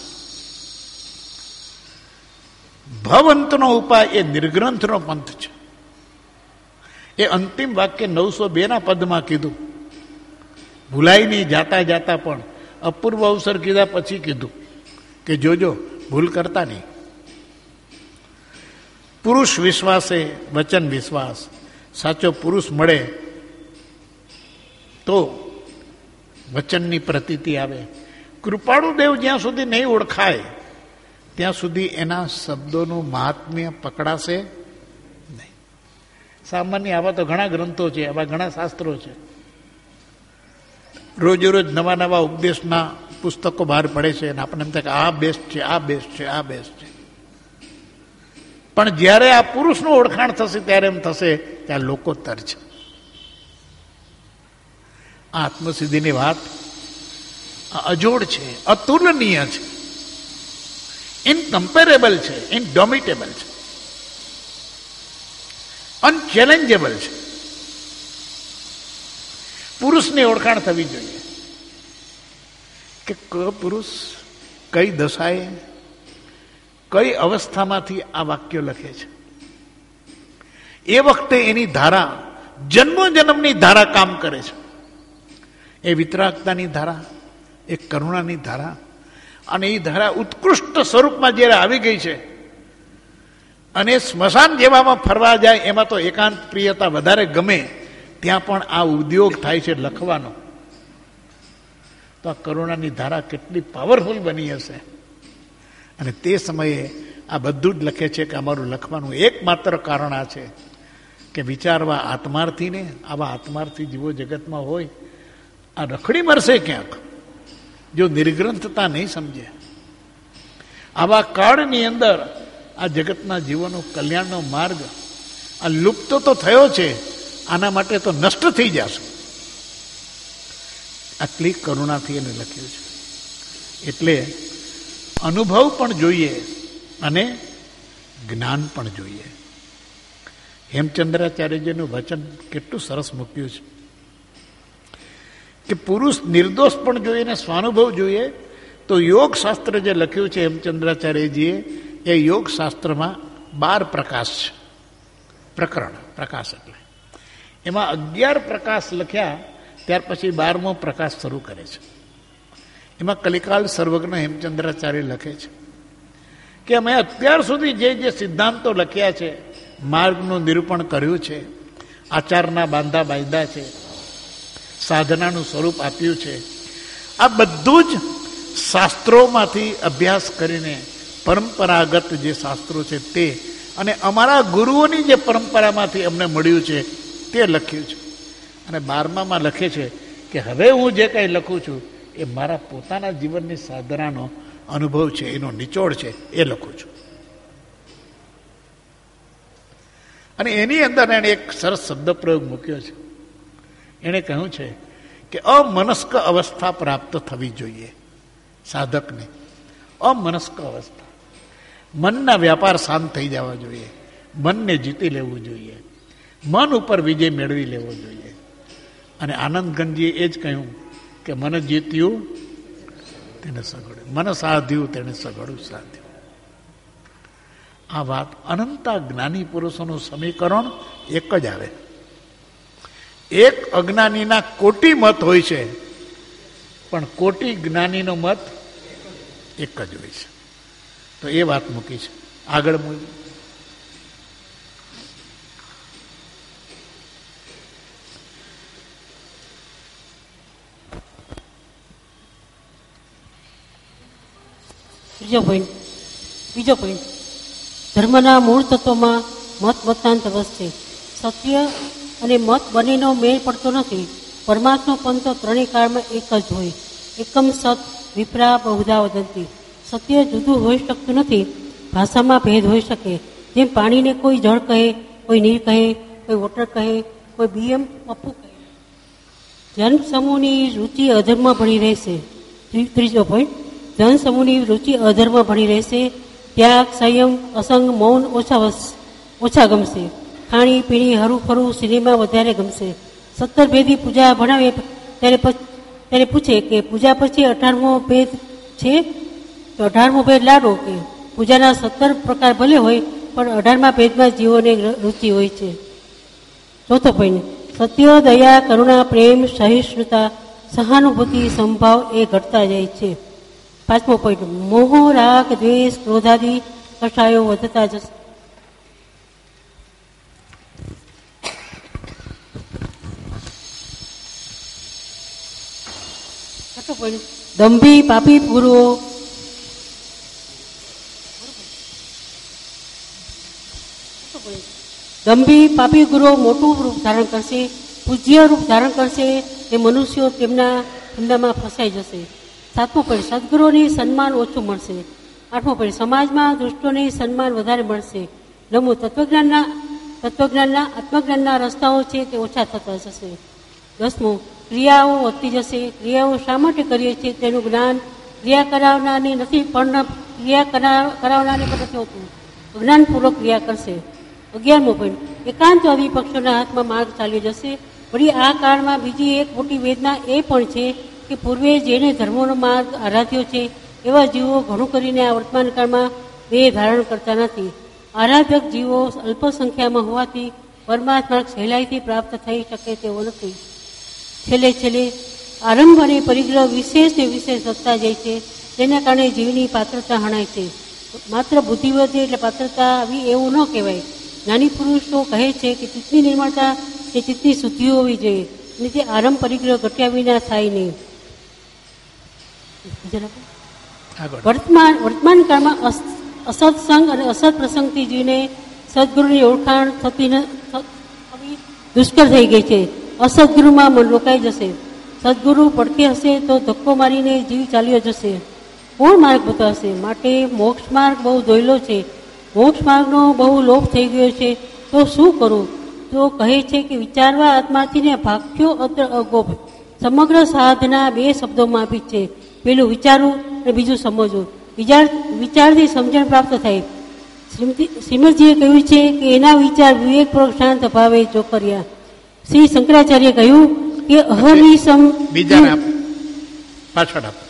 ભવંતનો ઉપાય એ નિર્ગ્રંથનો પંથ છે. એ અંતિમ વાક્ય 902 પદમાં કીધું. ભૂલાઈ નહીં જાતા જાતા પણ અપૂર્વ અવસર કીધા પછી કીધું કે જોજો ભૂલ કરતા નહીં. પુરુષ વિશ્વાસે વચન વિશ્વાસ. સાચો પુરુષ મળે તો વચનની પ્રતીતિ આવે. કૃપાળુદેવ જ્યાં સુધી નહીં ઓળખાય ત્યાં સુધી એના શબ્દોનું મહાત્મ્ય પકડાશે નહીં. સામાન્ય આવા તો ઘણા ગ્રંથો છે, આવા ઘણા શાસ્ત્રો છે. રોજ રોજ નવા નવા ઉપદેશના પુસ્તકો બહાર પડે છે અને આપણને એમ થાય કે આ બેસ્ટ છે, આ બેસ્ટ છે, આ બેસ્ટ છે. પણ જ્યારે આ પુરુષનું ઓળખાણ થશે ત્યારે એમ થશે કે આ લોકોત્તર છે. આ આત્મસિદ્ધિની વાત અજોડ છે, અતુલનીય છે, ઇનકમ્પેરેબલ છે, ઇનડોમિટેબલ છે, અનચેલેન્જેબલ છે. પુરુષની ઓળખાણ થવી જોઈએ કે પુરુષ કઈ દશાએ કઈ અવસ્થામાંથી આ વાક્ય લખે છે. એ વખતે એની ધારા જન્મો જન્મની ધારા કામ કરે છે. એ વિતરાગતાની ધારા, એક કરુણાની ધારા, અને એ ધારા ઉત્કૃષ્ટ સ્વરૂપમાં જ્યારે આવી ગઈ છે અને સ્મશાન જેવામાં ફરવા જાય એમાં તો એકાંત પ્રિયતા વધારે ગમે, ત્યાં પણ આ ઉદ્યોગ થાય છે લખવાનો. તો આ કરુણાની ધારા કેટલી પાવરફુલ બની હશે. અને તે સમયે આ બધું જ લખે છે કે અમારું લખવાનું એકમાત્ર કારણ આ છે કે વિચારવા આત્માર્થીને, આવા આત્માર્થી જીવો જગતમાં હોય, આ રખડી મરશે ક્યાંક જો નિર્ગ્રંથતા નહીં સમજે. આવા કાળની અંદર આ જગતના જીવોનો કલ્યાણનો માર્ગ આ લુપ્ત તો થયો છે, આના માટે તો નષ્ટ થઈ જશે. આટલી કરુણાથી એને લખ્યું છે. એટલે અનુભવ પણ જોઈએ અને જ્ઞાન પણ જોઈએ. હેમચંદ્રાચાર્યજીનું વચન કેટલું સરસ મૂક્યું છે કે પુરુષ નિર્દોષ પણ જોઈએ ને સ્વાનુભવ જોઈએ. તો યોગ શાસ્ત્ર જે લખ્યું છે હેમચંદ્રાચાર્યજીએ, એ યોગ શાસ્ત્રમાં 12 પ્રકાશ છે. પ્રકરણ, પ્રકાશ એટલે એમાં 11 પ્રકાશ લખ્યા, ત્યાર પછી 12મો પ્રકાશ શરૂ કરે છે. એમાં કલિકાલ સર્વજ્ઞ હેમચંદ્રાચાર્ય લખે છે કે અમે અત્યાર સુધી જે સિદ્ધાંતો લખ્યા છે, માર્ગનું નિરૂપણ કર્યું છે, આચારના બાંધા બાંધ્યા છે, સાધનાનું સ્વરૂપ આપ્યું છે, આ બધું જ શાસ્ત્રોમાંથી અભ્યાસ કરીને પરંપરાગત જે શાસ્ત્રો છે તે, અને અમારા ગુરુઓની જે પરંપરામાંથી અમને મળ્યું છે તે લખ્યું છે. અને 12માં લખે છે કે હવે હું જે કંઈ લખું છું એ મારા પોતાના જીવનની સાધનાનો અનુભવ છે, એનો નિચોડ છે, એ લખું છું. અને એની અંદર એણે એક સરસ શબ્દ પ્રયોગ મૂક્યો છે. એણે કહ્યું છે કે અમનસ્ક અવસ્થા પ્રાપ્ત થવી જોઈએ સાધકને. અમનસ્ક અવસ્થા, મનના વ્યાપાર શાંત થઈ જવા જોઈએ, મનને જીતી લેવું જોઈએ, મન ઉપર વિજય મેળવી લેવો જોઈએ. અને આનંદગંજીએ એ જ કહ્યું કે મન જીત્યું તેને સગડ્યું, મન સાધ્યું તેને સગડું સાધ્યું. આ વાત અનંતા જ્ઞાની પુરુષોનું સમીકરણ એક જ આવે. એક અજ્ઞાનીના કોટી મત હોય છે, પણ કોટી જ્ઞાનીનો મત એક જ હોય છે. તો એ વાત મૂકી છે. આગળ મૂકી બીજો પોઈન્ટ ધર્મના મૂળ તત્વોમાં મત મતાંતરસ છે. સત્ય અને મત બંનેનો મેળ પડતો નથી. પરમાત્મા પંથ તો ત્રણેય કાળમાં એક જ હોય. એકમ સત વિપ્રા બહુધા વદંતી. સત્ય જુદું હોઈ શકતું નથી. ભાષામાં ભેદ હોઈ શકે. જેમ પાણીને કોઈ જળ કહે, કોઈ નીર કહે, કોઈ વોટર કહે, કોઈ બીએમ પપ્પુ કહે. જન સમૂહની રુચિ અધર્મમાં ભળી રહેશે. ત્રીજો પોઈન્ટ, જન સમૂહની રુચિ અધર્મમાં ભળી રહેશે. ત્યાગ, સંયમ, અસંગ, મૌન ઓછા ગમશે. ખાણી પીણી, હરું ફરું, સિનેમા વધારે ગમશે. 17 ભેદી પૂજા ભણાવે ત્યારે પૂછે કે પૂજા પછી 18મો ભેદ છે? તો 18મો ભેદ લાડો કે પૂજાના 17 પ્રકાર ભલે હોય, પણ 18મા ભેદમાં જીવોને રુચિ હોય છે. ચોથો પોઈન્ટ, સત્ય, દયા, કરુણા, પ્રેમ, સહિષ્ણુતા, સહાનુભૂતિ, સંભાવ એ ઘટતા જાય છે. 5મો પોઈન્ટ, મોહ, રાગ, દ્વેષ, ક્રોધાદી કષાયો વધતા જશે. દંભી પાપી ગુરુઓ મોટું રૂપ ધારણ કરશે, પૂજ્ય રૂપ ધારણ કરશે. એ મનુષ્યો તેમનામાં ફસાઈ જશે. 7મો પોઈન્ટ, સદગુરુઓની સન્માન ઓછું મળશે. 8મો પોઈન્ટ, સમાજમાં દુષ્ટોની સન્માન વધારે મળશે. 9મું, તત્વજ્ઞાનના આત્મજ્ઞાનના રસ્તાઓ છે તે ઓછા થતા જશે. 10મું, ક્રિયાઓ વધતી જશે. ક્રિયાઓ શા માટે કરીએ છીએ તેનું જ્ઞાન ક્રિયા કરાવનારની નથી, પણ ક્રિયા કરાવનારને પણ નથી હોતું. અજ્ઞાનપૂર્વક ક્રિયા કરશે. 11મો પોઈન્ટ, એકાંતવાદી પક્ષોના હાથમાં માર્ગ ચાલી જશે. વળી આ કાળમાં બીજી એક મોટી વેદના એ પણ છે કે પૂર્વે જેને ધર્મોનો માર્ગ આરાધ્યો છે એવા જીવો ઘણું કરીને આ વર્તમાન કાળમાં દેહ ધારણ કરતા નથી. આરાધક જીવો અલ્પ સંખ્યામાં હોવાથી પરમાત્મા સહેલાઈથી પ્રાપ્ત થઈ શકે તેવો નથી. છેલ્લે આરંભ અને પરિગ્રહ વિશેષ ને વિશેષ વધતા જાય છે, તેના કારણે જીવની પાત્રતા હણાય છે. માત્ર બુદ્ધિ વધે એટલે પાત્રતા આવી એવું ન કહેવાય. જ્ઞાની પુરુષો કહે છે કે ચિત્તની નિર્મળતા કે ચિત્તની શુદ્ધિ હોવી જોઈએ અને તે આરંભ પરિગ્રહ ઘટ્યા વિના થાય નહીં. વર્તમાન કાળમાં અસત્સંગ અને અસત પ્રસંગથી જીવને સદગુરુની ઓળખાણ થતી દુષ્કર થઈ ગઈ છે. અસદગુરુમાં મન રોકાઈ જશે. સદગુરુ પડખે હશે તો ધક્કો મારીને જીવ ચાલ્યો જશે. કોણ માર્ગ બતાવશે? માટે મોક્ષ માર્ગ બહુ દોયલો છે. મોક્ષ માર્ગનો બહુ લોભ થઈ ગયો છે, તો શું કરું? તો કહે છે કે વિચારવા આત્માથીને ભાગ્યો અત્ર અગોપ. સમગ્ર સાધના 2 શબ્દોમાં આપી છે. પેલું વિચારવું અને બીજું સમજવું. વિચારથી સમજણ પ્રાપ્ત થાય. શ્રીમદજીએ કહ્યું છે કે એના વિચાર વિવેકપૂર્વક શાંત ભાવે જો કર્યા. શ્રી શંકરાચાર્ય કહ્યું કે અહર્નિશમ બીજા પાછળ આપ.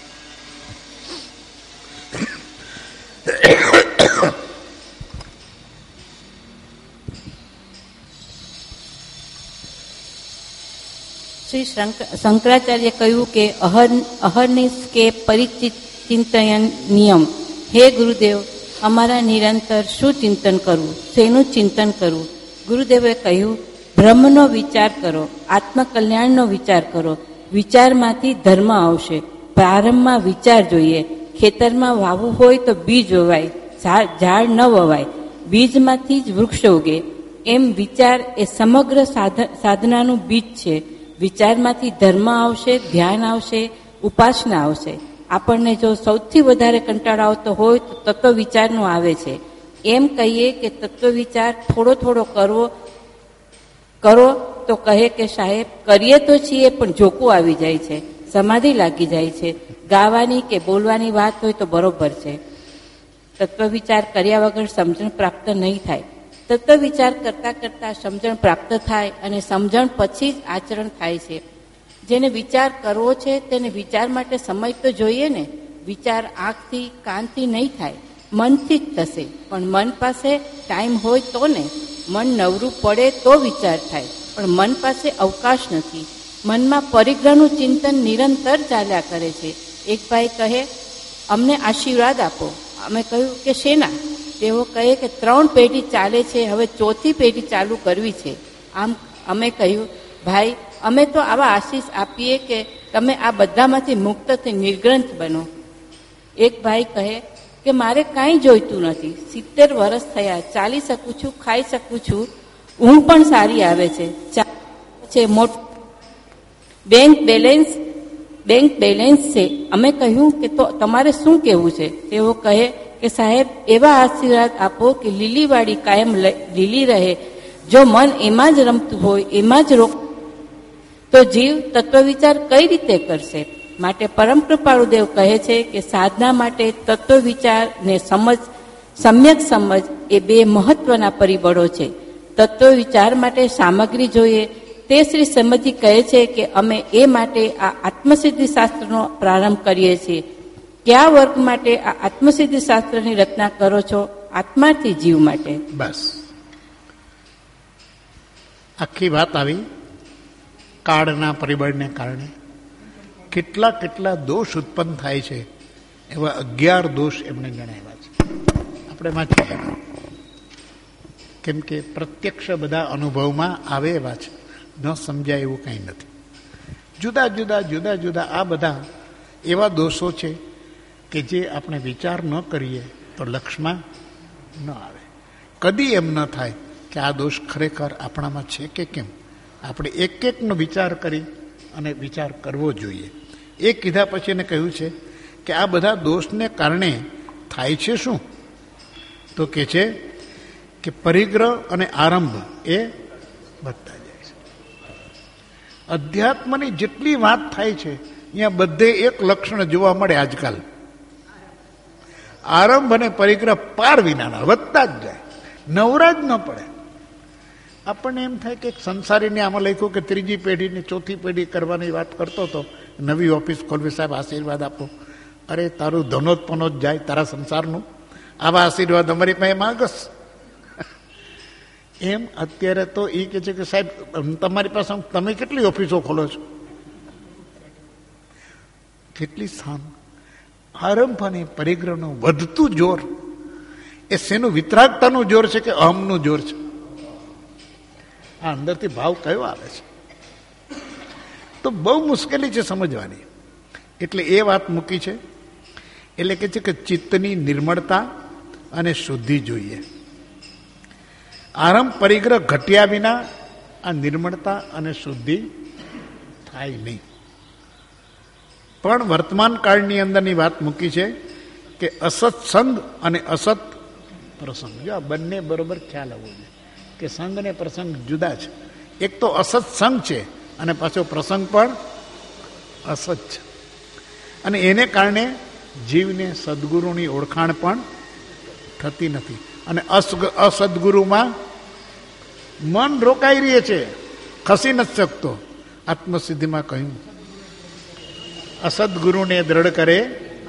શ્રી શંકરાચાર્ય કહ્યું કે અહર્નિશ કે પરિચિત ચિંતન નિયમ. હે ગુરુદેવ, અમારા નિરંતર શું ચિંતન કરવું, શેનું ચિંતન કરવું? ગુરુદેવે કહ્યું, બ્રહ્મનો વિચાર કરો, આત્મકલ્યાણનો વિચાર કરો. વિચારમાંથી ધર્મ આવશે. પ્રારંભમાં વિચાર જોઈએ. ખેતરમાં વાવવું હોય તો બીજ વવાય, ઝાડ ન વવાય. બીજમાંથી જ વૃક્ષ ઉગે. એમ વિચાર એ સમગ્ર સાધનાનું બીજ છે. વિચારમાંથી ધર્મ આવશે, ધ્યાન આવશે, ઉપાસના આવશે. આપણને જો સૌથી વધારે કંટાળો આવતો હોય તો તત્વ વિચારનો આવે છે. એમ કહીએ કે તત્વ વિચાર થોડો થોડો કરો તો કહે કે સાહેબ કરીએ તો છીએ પણ જોકું આવી જાય છે, સમાધિ લાગી જાય છે. ગાવાની કે બોલવાની વાત હોય તો બરોબર છે. તત્વ વિચાર કર્યા વગર સમજણ પ્રાપ્ત નહીં થાય. તત્વ વિચાર કરતા કરતા સમજણ પ્રાપ્ત થાય અને સમજણ પછી જ આચરણ થાય છે. જેને વિચાર કરવો છે તેને વિચાર માટે સમય તો જોઈએ ને. વિચાર આંખથી કાનથી નહીં થાય, મનથી જ થશે. પણ મન પાસે ટાઈમ હોય તો ને. મન નવરું પડે તો વિચાર થાય, પણ મન પાસે અવકાશ નથી. મનમાં પરિગ્રહનું ચિંતન નિરંતર ચાલ્યા કરે છે. એક ભાઈ કહે, અમને આશીર્વાદ આપો. અમે કહ્યું કે શેના? તેઓ કહે કે 3 પેઢી ચાલે છે, હવે 4થી પેઢી ચાલુ કરવી છે. આમ અમે કહ્યું, ભાઈ અમે તો આવા આશીષ આપીએ કે તમે આ બધામાંથી મુક્ત થઈ નિર્ગ્રંથ બનો. એક ભાઈ કહે કે મારે કાંઈ જોઈતું નથી. 70 વર્ષ થયા, ચાલી શકું છું, ખાઈ શકું છું, ઊંઘ પણ સારી આવે છે, બેંક બેલેન્સ છે. અમે કહ્યું કે તો તમારે શું કહેવું છે? તેઓ કહે કે સાહેબ એવા આશીર્વાદ આપો કે લીલીવાળી કાયમ લીલી રહે. જો મન એમાં જ રમતું હોય, એમાં જ તો જીવ તત્વ વિચાર કઈ રીતે કરશે? માટે પરમ કૃપાળુદેવ કહે છે કે સાધના માટે તત્વ વિચાર ને સમ્યક સમજ એ 2 મહત્વના પરિબળો છે. તત્વ વિચાર માટે સામગ્રી જોઈએ. તે શ્રી સમજી કહે છે કે અમે એ માટે આ આત્મસિદ્ધિ શાસ્ત્રનો પ્રારંભ કરીએ છીએ. કયા વર્ગ માટે આ આત્મસિદ્ધિ શાસ્ત્રની રચના કરો છો? આત્માથી જીવ માટે. બસ આખી વાત આવી. કાળના પરિબળને કારણે કેટલા દોષ ઉત્પન્ન થાય છે. એવા 11 દોષ એમણે જણાવ્યા છે. આપણે વાંચી કેમ કે પ્રત્યક્ષ બધા અનુભવમાં આવે એવા છે, ન સમજાય એવું કંઈ નથી. જુદા જુદા આ બધા એવા દોષો છે કે જે આપણે વિચાર ન કરીએ તો લક્ષમાં ન આવે. કદી એમ ન થાય કે આ દોષ ખરેખર આપણામાં છે કે કેમ. આપણે એકનો વિચાર કરી અને વિચાર કરવો જોઈએ. એ કીધા પછી એને કહ્યું છે કે આ બધા દોષને કારણે થાય છે શું? તો કે છે કે પરિગ્રહ અને આરંભ એ વધતા જાય છે. અધ્યાત્મની જેટલી વાત થાય છે અહીંયા બધે એક લક્ષણ જોવા મળે આજકાલ. આરંભ અને પરિગ્રહ પાર વિનાના વધતા જ જાય, નવરા જ ન પડે. આપણને એમ થાય કે સંસારીને આમાં લખ્યું કે 3જી પેઢીને 4થી પેઢી કરવાની વાત કરતો હતો. નવી ઓફિસ ખોલવી, સાહેબ આશીર્વાદ આપો. અરે તારું ધનોત્પનો જ જાય તારા સંસારનું, આવા આશીર્વાદ અમારી પાસે માંગસ. એમ અત્યારે તો એ કહે છે કે સાહેબ તમારી પાસે તમે કેટલી ઓફિસો ખોલો છો? કેટલી શાન. આરંભ અને પરિગ્રહનું વધતું જોર એ શેનું? વિતરાગતાનું જોર છે કે અહમનું જોર છે? આ અંદરથી ભાવ કયો આવે છે? તો બહુ મુશ્કેલી છે સમજવાની. એટલે એ વાત મૂકી છે. એટલે કે છે કે ચિત્તની નિર્મળતા અને શુદ્ધિ જોઈએ. આરંભ પરિગ્રહ ઘટ્યા વિના આ નિર્મળતા અને શુદ્ધિ થાય નહીં. પણ વર્તમાન કાળની અંદરની વાત મૂકી છે કે અસત સંગ અને અસત પ્રસંગ. જો આ બંને બરોબર ખ્યાલ આવવો જોઈએ કે સંગ અને પ્રસંગ જુદા છે. એક તો અસત સંગ છે અને પાછો પ્રસંગ પણ અસત છે. અને એને કારણે જીવને સદગુરુની ઓળખાણ પણ થતી નથી. અને અસદગુરુમાં મન રોકાઈ રહે છે, ખસી નથી શકતો. આત્મસિદ્ધિમાં કહ્યું અસદગુરુને દ્રઢ કરે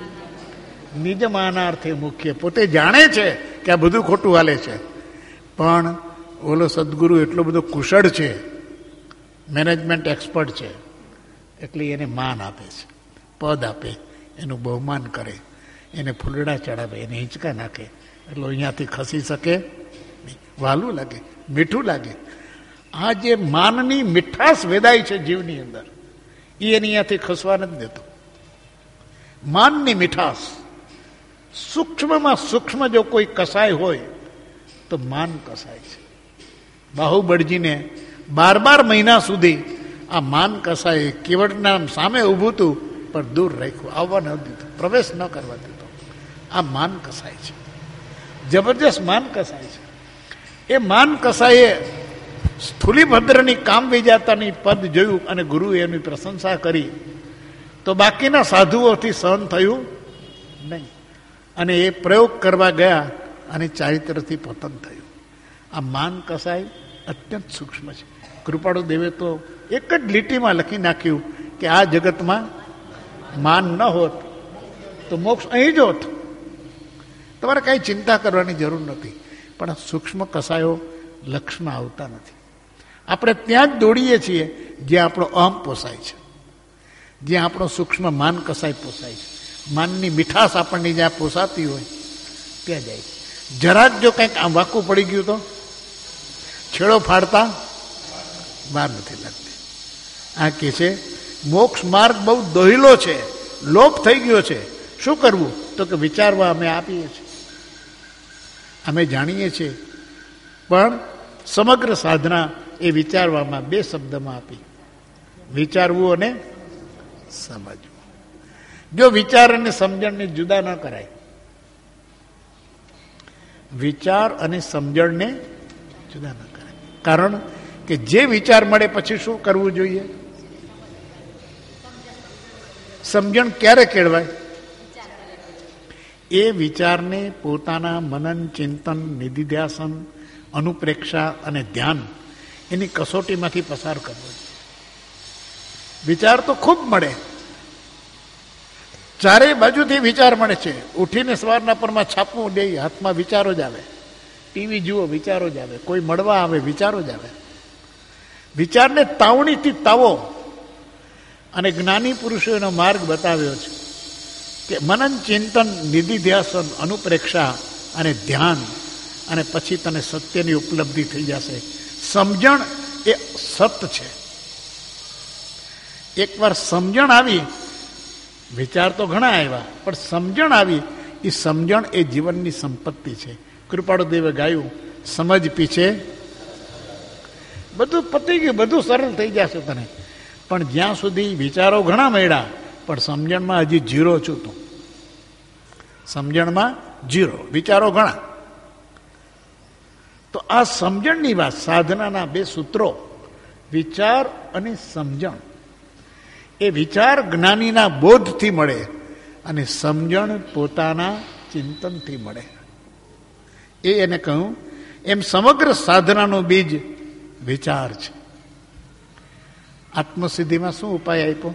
નિજ માનાર્થે મુખ્ય. પોતે જાણે છે કે આ બધું ખોટું હાલે છે, પણ ઓલો સદગુરુ એટલો બધો કુશળ છે, મેનેજમેન્ટ એક્સપર્ટ છે, એટલે એને માન આપે છે, પદ આપે, એનું બહુમાન કરે, એને ફૂલડા ચડાવે, એને હિંચકા નાખે, એટલે અહીંયાથી ખસી શકે નહીં. વાલું લાગે, મીઠું લાગે. આ જે માનની મીઠાશ વેદાય છે જીવની અંદર, એ એને અહીંયાથી ખસવા નથી દેતો. માનની મીઠાશ સૂક્ષ્મમાં સૂક્ષ્મ જો કોઈ કસાય હોય તો માન કસાય છે. બાહુબળજીને 12 મહિના સુધી આ માન કસાય કેવડના સામે ઊભું હતું, પણ દૂર રાખ્યું, આવવા ન દીધું, પ્રવેશ ન કરવા દીધો. આ માન કસાય છે, જબરજસ્ત માન કસાય છે. એ માન કસાયે સ્થુલીભદ્રની કામ વિજાતાની પદ જોયું અને ગુરુએ એની પ્રશંસા કરી, તો બાકીના સાધુઓથી સહન થયું નહીં, અને એ પ્રયોગ કરવા ગયા અને ચારિત્રથી પતન થયું. આ માન કસાય અત્યંત સૂક્ષ્મ છે. કૃપાળુ દેવે તો એક જ લીટીમાં લખી નાખ્યું કે આ જગતમાં માન ન હોત તો મોક્ષ અહીં જ હોત. તમારે કાંઈ ચિંતા કરવાની જરૂર નથી. પણ આ સૂક્ષ્મ કસાયો લક્ષમાં આવતા નથી. આપણે ત્યાં જ દોડીએ છીએ જ્યાં આપણો અહમ પોસાય છે, જ્યાં આપણો સૂક્ષ્મ માન કસાય પોસાય છે. માનની મીઠાશ આપણને જ્યાં પોસાતી હોય ત્યાં જાય. જરાક જો કંઈક આમ વાકું પડી ગયું તો છેડો ફાડતા વાર નથી લાગતી. આ કે છે મોક્ષ માર્ગ બહુ દોહિલો છે, લોપ થઈ ગયો છે. શું કરવું? તો કે વિચારવા અમે આપીએ છીએ, અમે જાણીએ છીએ, પણ સમગ્ર સાધના એ વિચારવામાં 2 શબ્દમાં આપી: વિચારવું અને સમજવું. જો વિચાર અને સમજણને જુદા ન કરાય, વિચાર અને સમજણને જુદા ન કરાય. કારણ કે જે વિચાર મળે પછી શું કરવું જોઈએ? સમજણ ક્યારે કેળવાય? એ વિચારને પોતાના મનન, ચિંતન, નિધિધ્યાસન, અનુપ્રેક્ષા અને ધ્યાન એની કસોટીમાંથી પસાર કરવો. વિચાર તો ખૂબ મળે, ચારે બાજુથી વિચાર મળે છે. ઉઠીને સવારના પરમાં છાપવું દે, હાથમાં વિચારો જ આવે. ટીવી જુઓ, વિચારો જ આવે. કોઈ મળવા આવે, વિચારો જ આવે. વિચારને તાવણીથી તાવો. અને જ્ઞાની પુરુષોનો માર્ગ બતાવ્યો છે કે મનન, ચિંતન, નિધિધ્યાસન, અનુપ્રેક્ષા અને ધ્યાન, અને પછી તને સત્યની ઉપલબ્ધિ થઈ જશે. સમજણ એ સત છે. એકવાર સમજણ આવી, વિચાર તો ઘણા આવ્યા, પણ સમજણ આવી, એ સમજણ એ જીવનની સંપત્તિ છે. કૃપાળુ દેવે ગાયું, સમજ પીછે બધું પતી ગયું, બધું સરળ થઈ જશે તને. પણ જ્યાં સુધી વિચારો ઘણા મળ્યા, પણ સમજણમાં હજી 0 છું તું. સમજણમાં 0, વિચારો ઘણા. તો આ સમજણની વાત, સાધનાના 2 સૂત્રો, વિચાર અને સમજણ. એ વિચાર જ્ઞાનીના બોધથી મળે અને સમજણ પોતાના ચિંતનથી મળે. એને કહ્યું એમ સમગ્ર સાધનાનું બીજ વિચાર છે. આત્મસિદ્ધિમાં શું ઉપાય આપ્યો?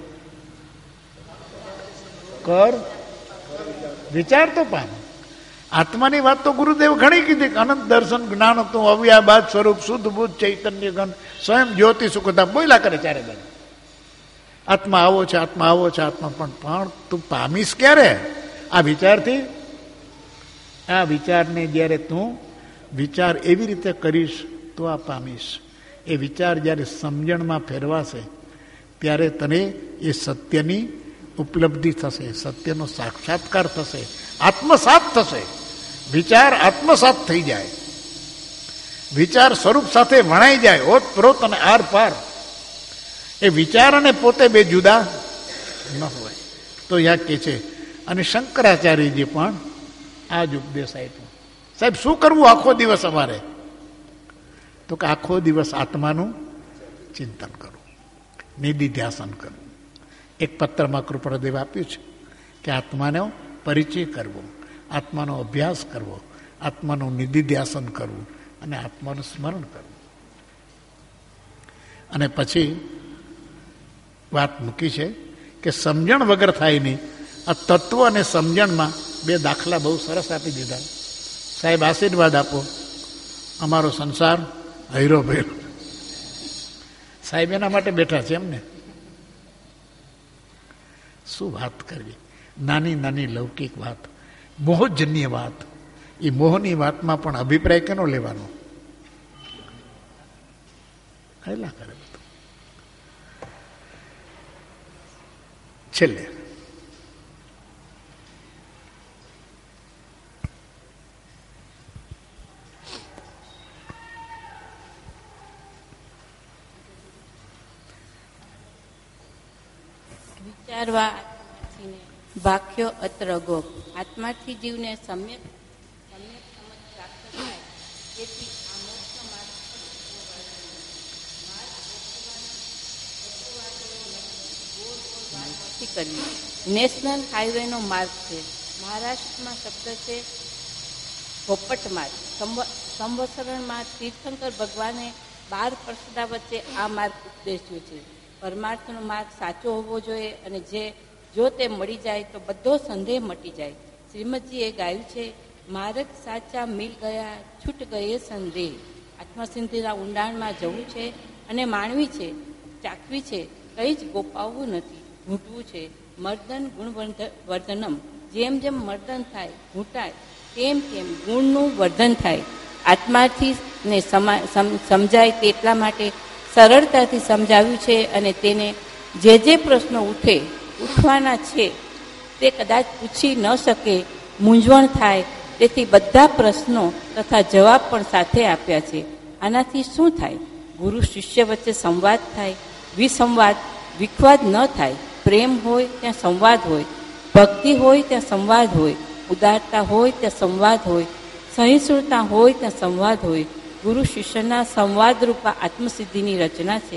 કર વિચાર તો પામ. આત્માની વાત તો ગુરુદેવ ઘણી કીધી કે અનંત દર્શન જ્ઞાન તું અવ્યાબાદ સ્વરૂપ શુદ્ધ બુદ્ધ ચૈતન્ય ગણ સ્વયં જ્યોતિ સુખતા બોલ્યા કરે ચારે બાજુ. આત્મા આવો છે, આત્મા આવો છે, આત્મા પણ તું પામીશ ક્યારે? આ વિચારથી. આ વિચારને જ્યારે તું વિચાર એવી રીતે કરીશ તો આ પામીશ. એ વિચાર જ્યારે સમજણમાં ફેરવાશે ત્યારે તને એ સત્યની ઉપલબ્ધિ થશે, સત્યનો સાક્ષાત્કાર થશે, આત્મસાત થશે. વિચાર આત્મસાત થઈ જાય, વિચાર સ્વરૂપ સાથે વણાઈ જાય, ઓતપ્રોત અને આર પાર. એ વિચાર અને પોતે બે જુદા ન હોય. તો યા કે છે, અને શંકરાચાર્યજી પણ આ જ ઉપદેશ આપ્યો. સાહેબ શું કરવું આખો દિવસ અમારે? તો કે આખો દિવસ આત્માનું ચિંતન કરવું, નિધિધ્યાસન કરવું. એક પત્રમાં કૃપાદેવ આપ્યું છે કે આત્માનો પરિચય કરવો, આત્માનો અભ્યાસ કરવો, આત્માનું નિધિધ્યાસન કરવું અને આત્માનું સ્મરણ કરવું. અને પછી વાત મૂકી છે કે સમજણ વગર થાય નહીં. આ તત્વ અને સમજણમાં બે દાખલા બહુ સરસ આપી દીધા. સાહેબ આશીર્વાદ આપો, અમારો સંસાર હૈરો ભૈરો. સાહેબ એના માટે બેઠા છે એમને. શું વાત કરવી, નાની નાની લૌકિક વાત, મોહજન્ય વાત. એ મોહની વાતમાં પણ અભિપ્રાય કેનો લેવાનો? હેલા કરે બધું. છેલ્લે વિચારવા ભાખ્યો અત્ર ગોપ. આત્માથી જીવને સમ્યક સમજ પ્રાપ્ત થાય તેથી આ મોક્ષ માર્ગ કરવી. નેશનલ હાઈવેનો માર્ગ છે. મહારાષ્ટ્રમાં શબ્દ છે ભોપટ માર્ગ. સંવત્સરણમાં તીર્થંકર ભગવાને 12 પરસદા વચ્ચે આ માર્ગ ઉપદેશ્યો છે. પરમાર્થનો માર્ગ સાચો હોવો જોઈએ અને જો તે મળી જાય તો બધો સંદેહ મટી જાય. શ્રીમદજીએ ગાયું છે, માર્ગ સાચા મિલ ગયા છૂટ ગયે સંદેહ. આત્મસિદ્ધિના ઊંડાણમાં જવું છે અને માણવી છે, ચાખવી છે, કંઈ જ ગોપાવવું નથી, ઘૂંટવું છે. મર્દન ગુણવર્ધનમ. જેમ જેમ મર્દન થાય, ઘૂંટાય, તેમ તેમ ગુણનું વર્ધન થાય. આત્માથી ને સમજાય તેટલા માટે સરળતાથી સમજાવ્યું છે અને તેને જે પ્રશ્નો ઉઠવાના છે તે કદાચ પૂછી ન શકે, મૂંઝવણ થાય, તેથી બધા પ્રશ્નો તથા જવાબ પણ સાથે આપ્યા છે. આનાથી શું થાય? ગુરુ શિષ્ય વચ્ચે સંવાદ થાય, વિસંવાદ વિખવાદ ન થાય. પ્રેમ હોય ત્યાં સંવાદ હોય, ભક્તિ હોય ત્યાં સંવાદ હોય, ઉદારતા હોય ત્યાં સંવાદ હોય, સહિષ્ણુતા હોય ત્યાં સંવાદ હોય. ગુરુ શિષ્યના સંવાદરૂપા આત્મસિદ્ધિની રચના છે.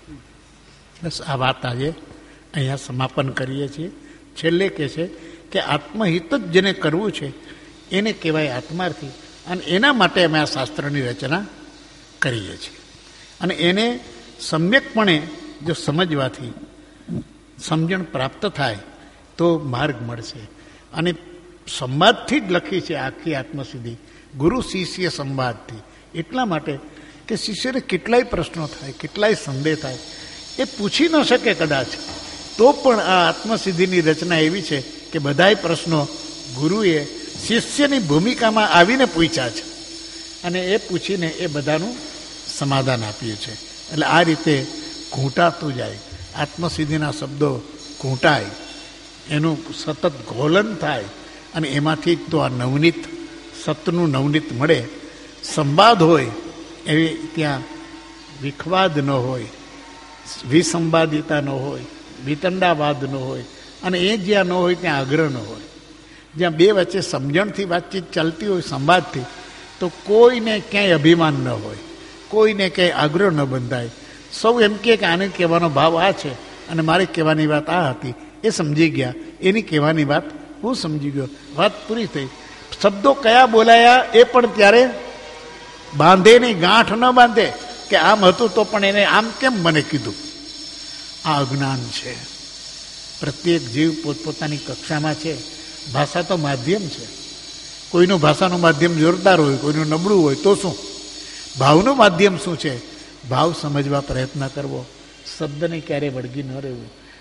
બસ આ વાત આજે અહીંયા સમાપન કરીએ છીએ. છેલ્લે કહે છે કે આત્મહિત જ જેને કરવું છે એને કહેવાય આત્માર્થી, અને એના માટે અમે આ શાસ્ત્રની રચના કરીએ છીએ. અને એને સમ્યકપણે જો સમજવાથી સમજણ પ્રાપ્ત થાય તો માર્ગ મળશે. અને સંવાદથી જ લખી છે આખી આત્મસિદ્ધિ, ગુરુ શિષ્ય સંવાદથી. એટલા માટે કે શિષ્યને કેટલાય પ્રશ્નો થાય, કેટલાય સંદેહ થાય, એ પૂછી ન શકે કદાચ, તો પણ આ આત્મસિદ્ધિની રચના એવી છે કે બધાય પ્રશ્નો ગુરુએ શિષ્યની ભૂમિકામાં આવીને પૂછ્યા છે અને એ પૂછીને એ બધાનું સમાધાન આપ્યું છે. એટલે આ રીતે ઘૂંટાતું જાય, આત્મસિદ્ધિના શબ્દો ઘૂંટાય, એનું સતત ઘોલન થાય અને એમાંથી તો આ નવનીત સતનું નવનીત મળે. સંવાદ હોય એવી ત્યાં વિખવાદ ન હોય, વિસંવાદિતા ન હોય, વિતંડાવાદ ન હોય, અને એ જ્યાં ન હોય ત્યાં આગ્રહ ન હોય. જ્યાં બે વચ્ચે સમજણથી વાતચીત ચાલતી હોય, સંવાદથી, તો કોઈને ક્યાંય અભિમાન ન હોય, કોઈને ક્યાંય આગ્રહ ન બંધાય. સૌ એમ કે આને કહેવાનો ભાવ આ છે અને મારે કહેવાની વાત આ હતી, એ સમજી ગયા, એની કહેવાની વાત હું સમજી ગયો, વાત પૂરી થઈ. શબ્દો કયા બોલાયા એ પણ ત્યારે બાંધે નહીં, ગાંઠ ન બાંધે કે આમ હતું તો પણ એને આમ કેમ મને કીધું. આ અજ્ઞાન છે. પ્રત્યેક જીવ પોતપોતાની કક્ષામાં છે. ભાષા તો માધ્યમ છે. કોઈનું ભાષાનું માધ્યમ જોરદાર હોય, કોઈનું નબળું હોય, તો શું? ભાવનું માધ્યમ શું છે? ભાવ સમજવા પ્રયત્ન કરવો, શબ્દને ક્યારેય વળગી ન રહેવું.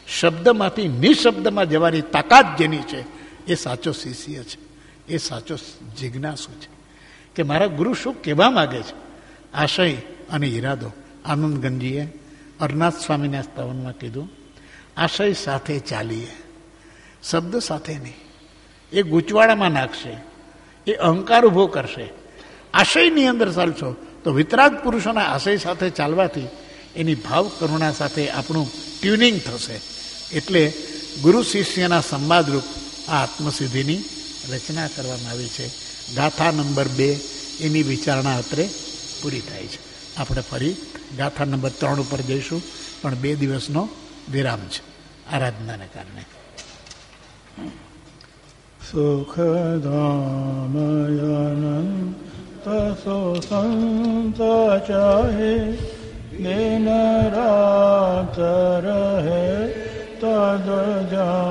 શબ્દમાંથી નિશબ્દમાં જવાની તાકાત જેની છે એ સાચો શિષ્ય છે, એ સાચો જિજ્ઞાસુ છે કે મારા ગુરુ શું કહેવા માગે છે. આશય અને ઈરાદો આનંદગંજીએ અરનાથ સ્વામીના સ્તવનમાં કીધું, આશય સાથે ચાલીએ, શબ્દ સાથે નહીં. એ ગૂંચવાડામાં નાખશે, એ અહંકાર ઉભો કરશે. આશયની અંદર ચાલશો તો વિતરાગ પુરુષોના આશય સાથે ચાલવાથી એની ભાવ કરુણા સાથે આપણું ટ્યુનિંગ થશે. એટલે ગુરુ શિષ્યના સંવાદરૂપ આ આત્મસિદ્ધિની રચના કરવામાં આવી છે. ગાથા નંબર 2 એની વિચારણા અત્રે પૂરી થાય છે. આપણે ફરી ગાથા નંબર 3 ઉપર જઈશું, પણ 2 દિવસનો વિરામ છે આરાધનાને કારણે. સુખધામયનંત સો સંત ચાહે દિન રાત રહે તદ જા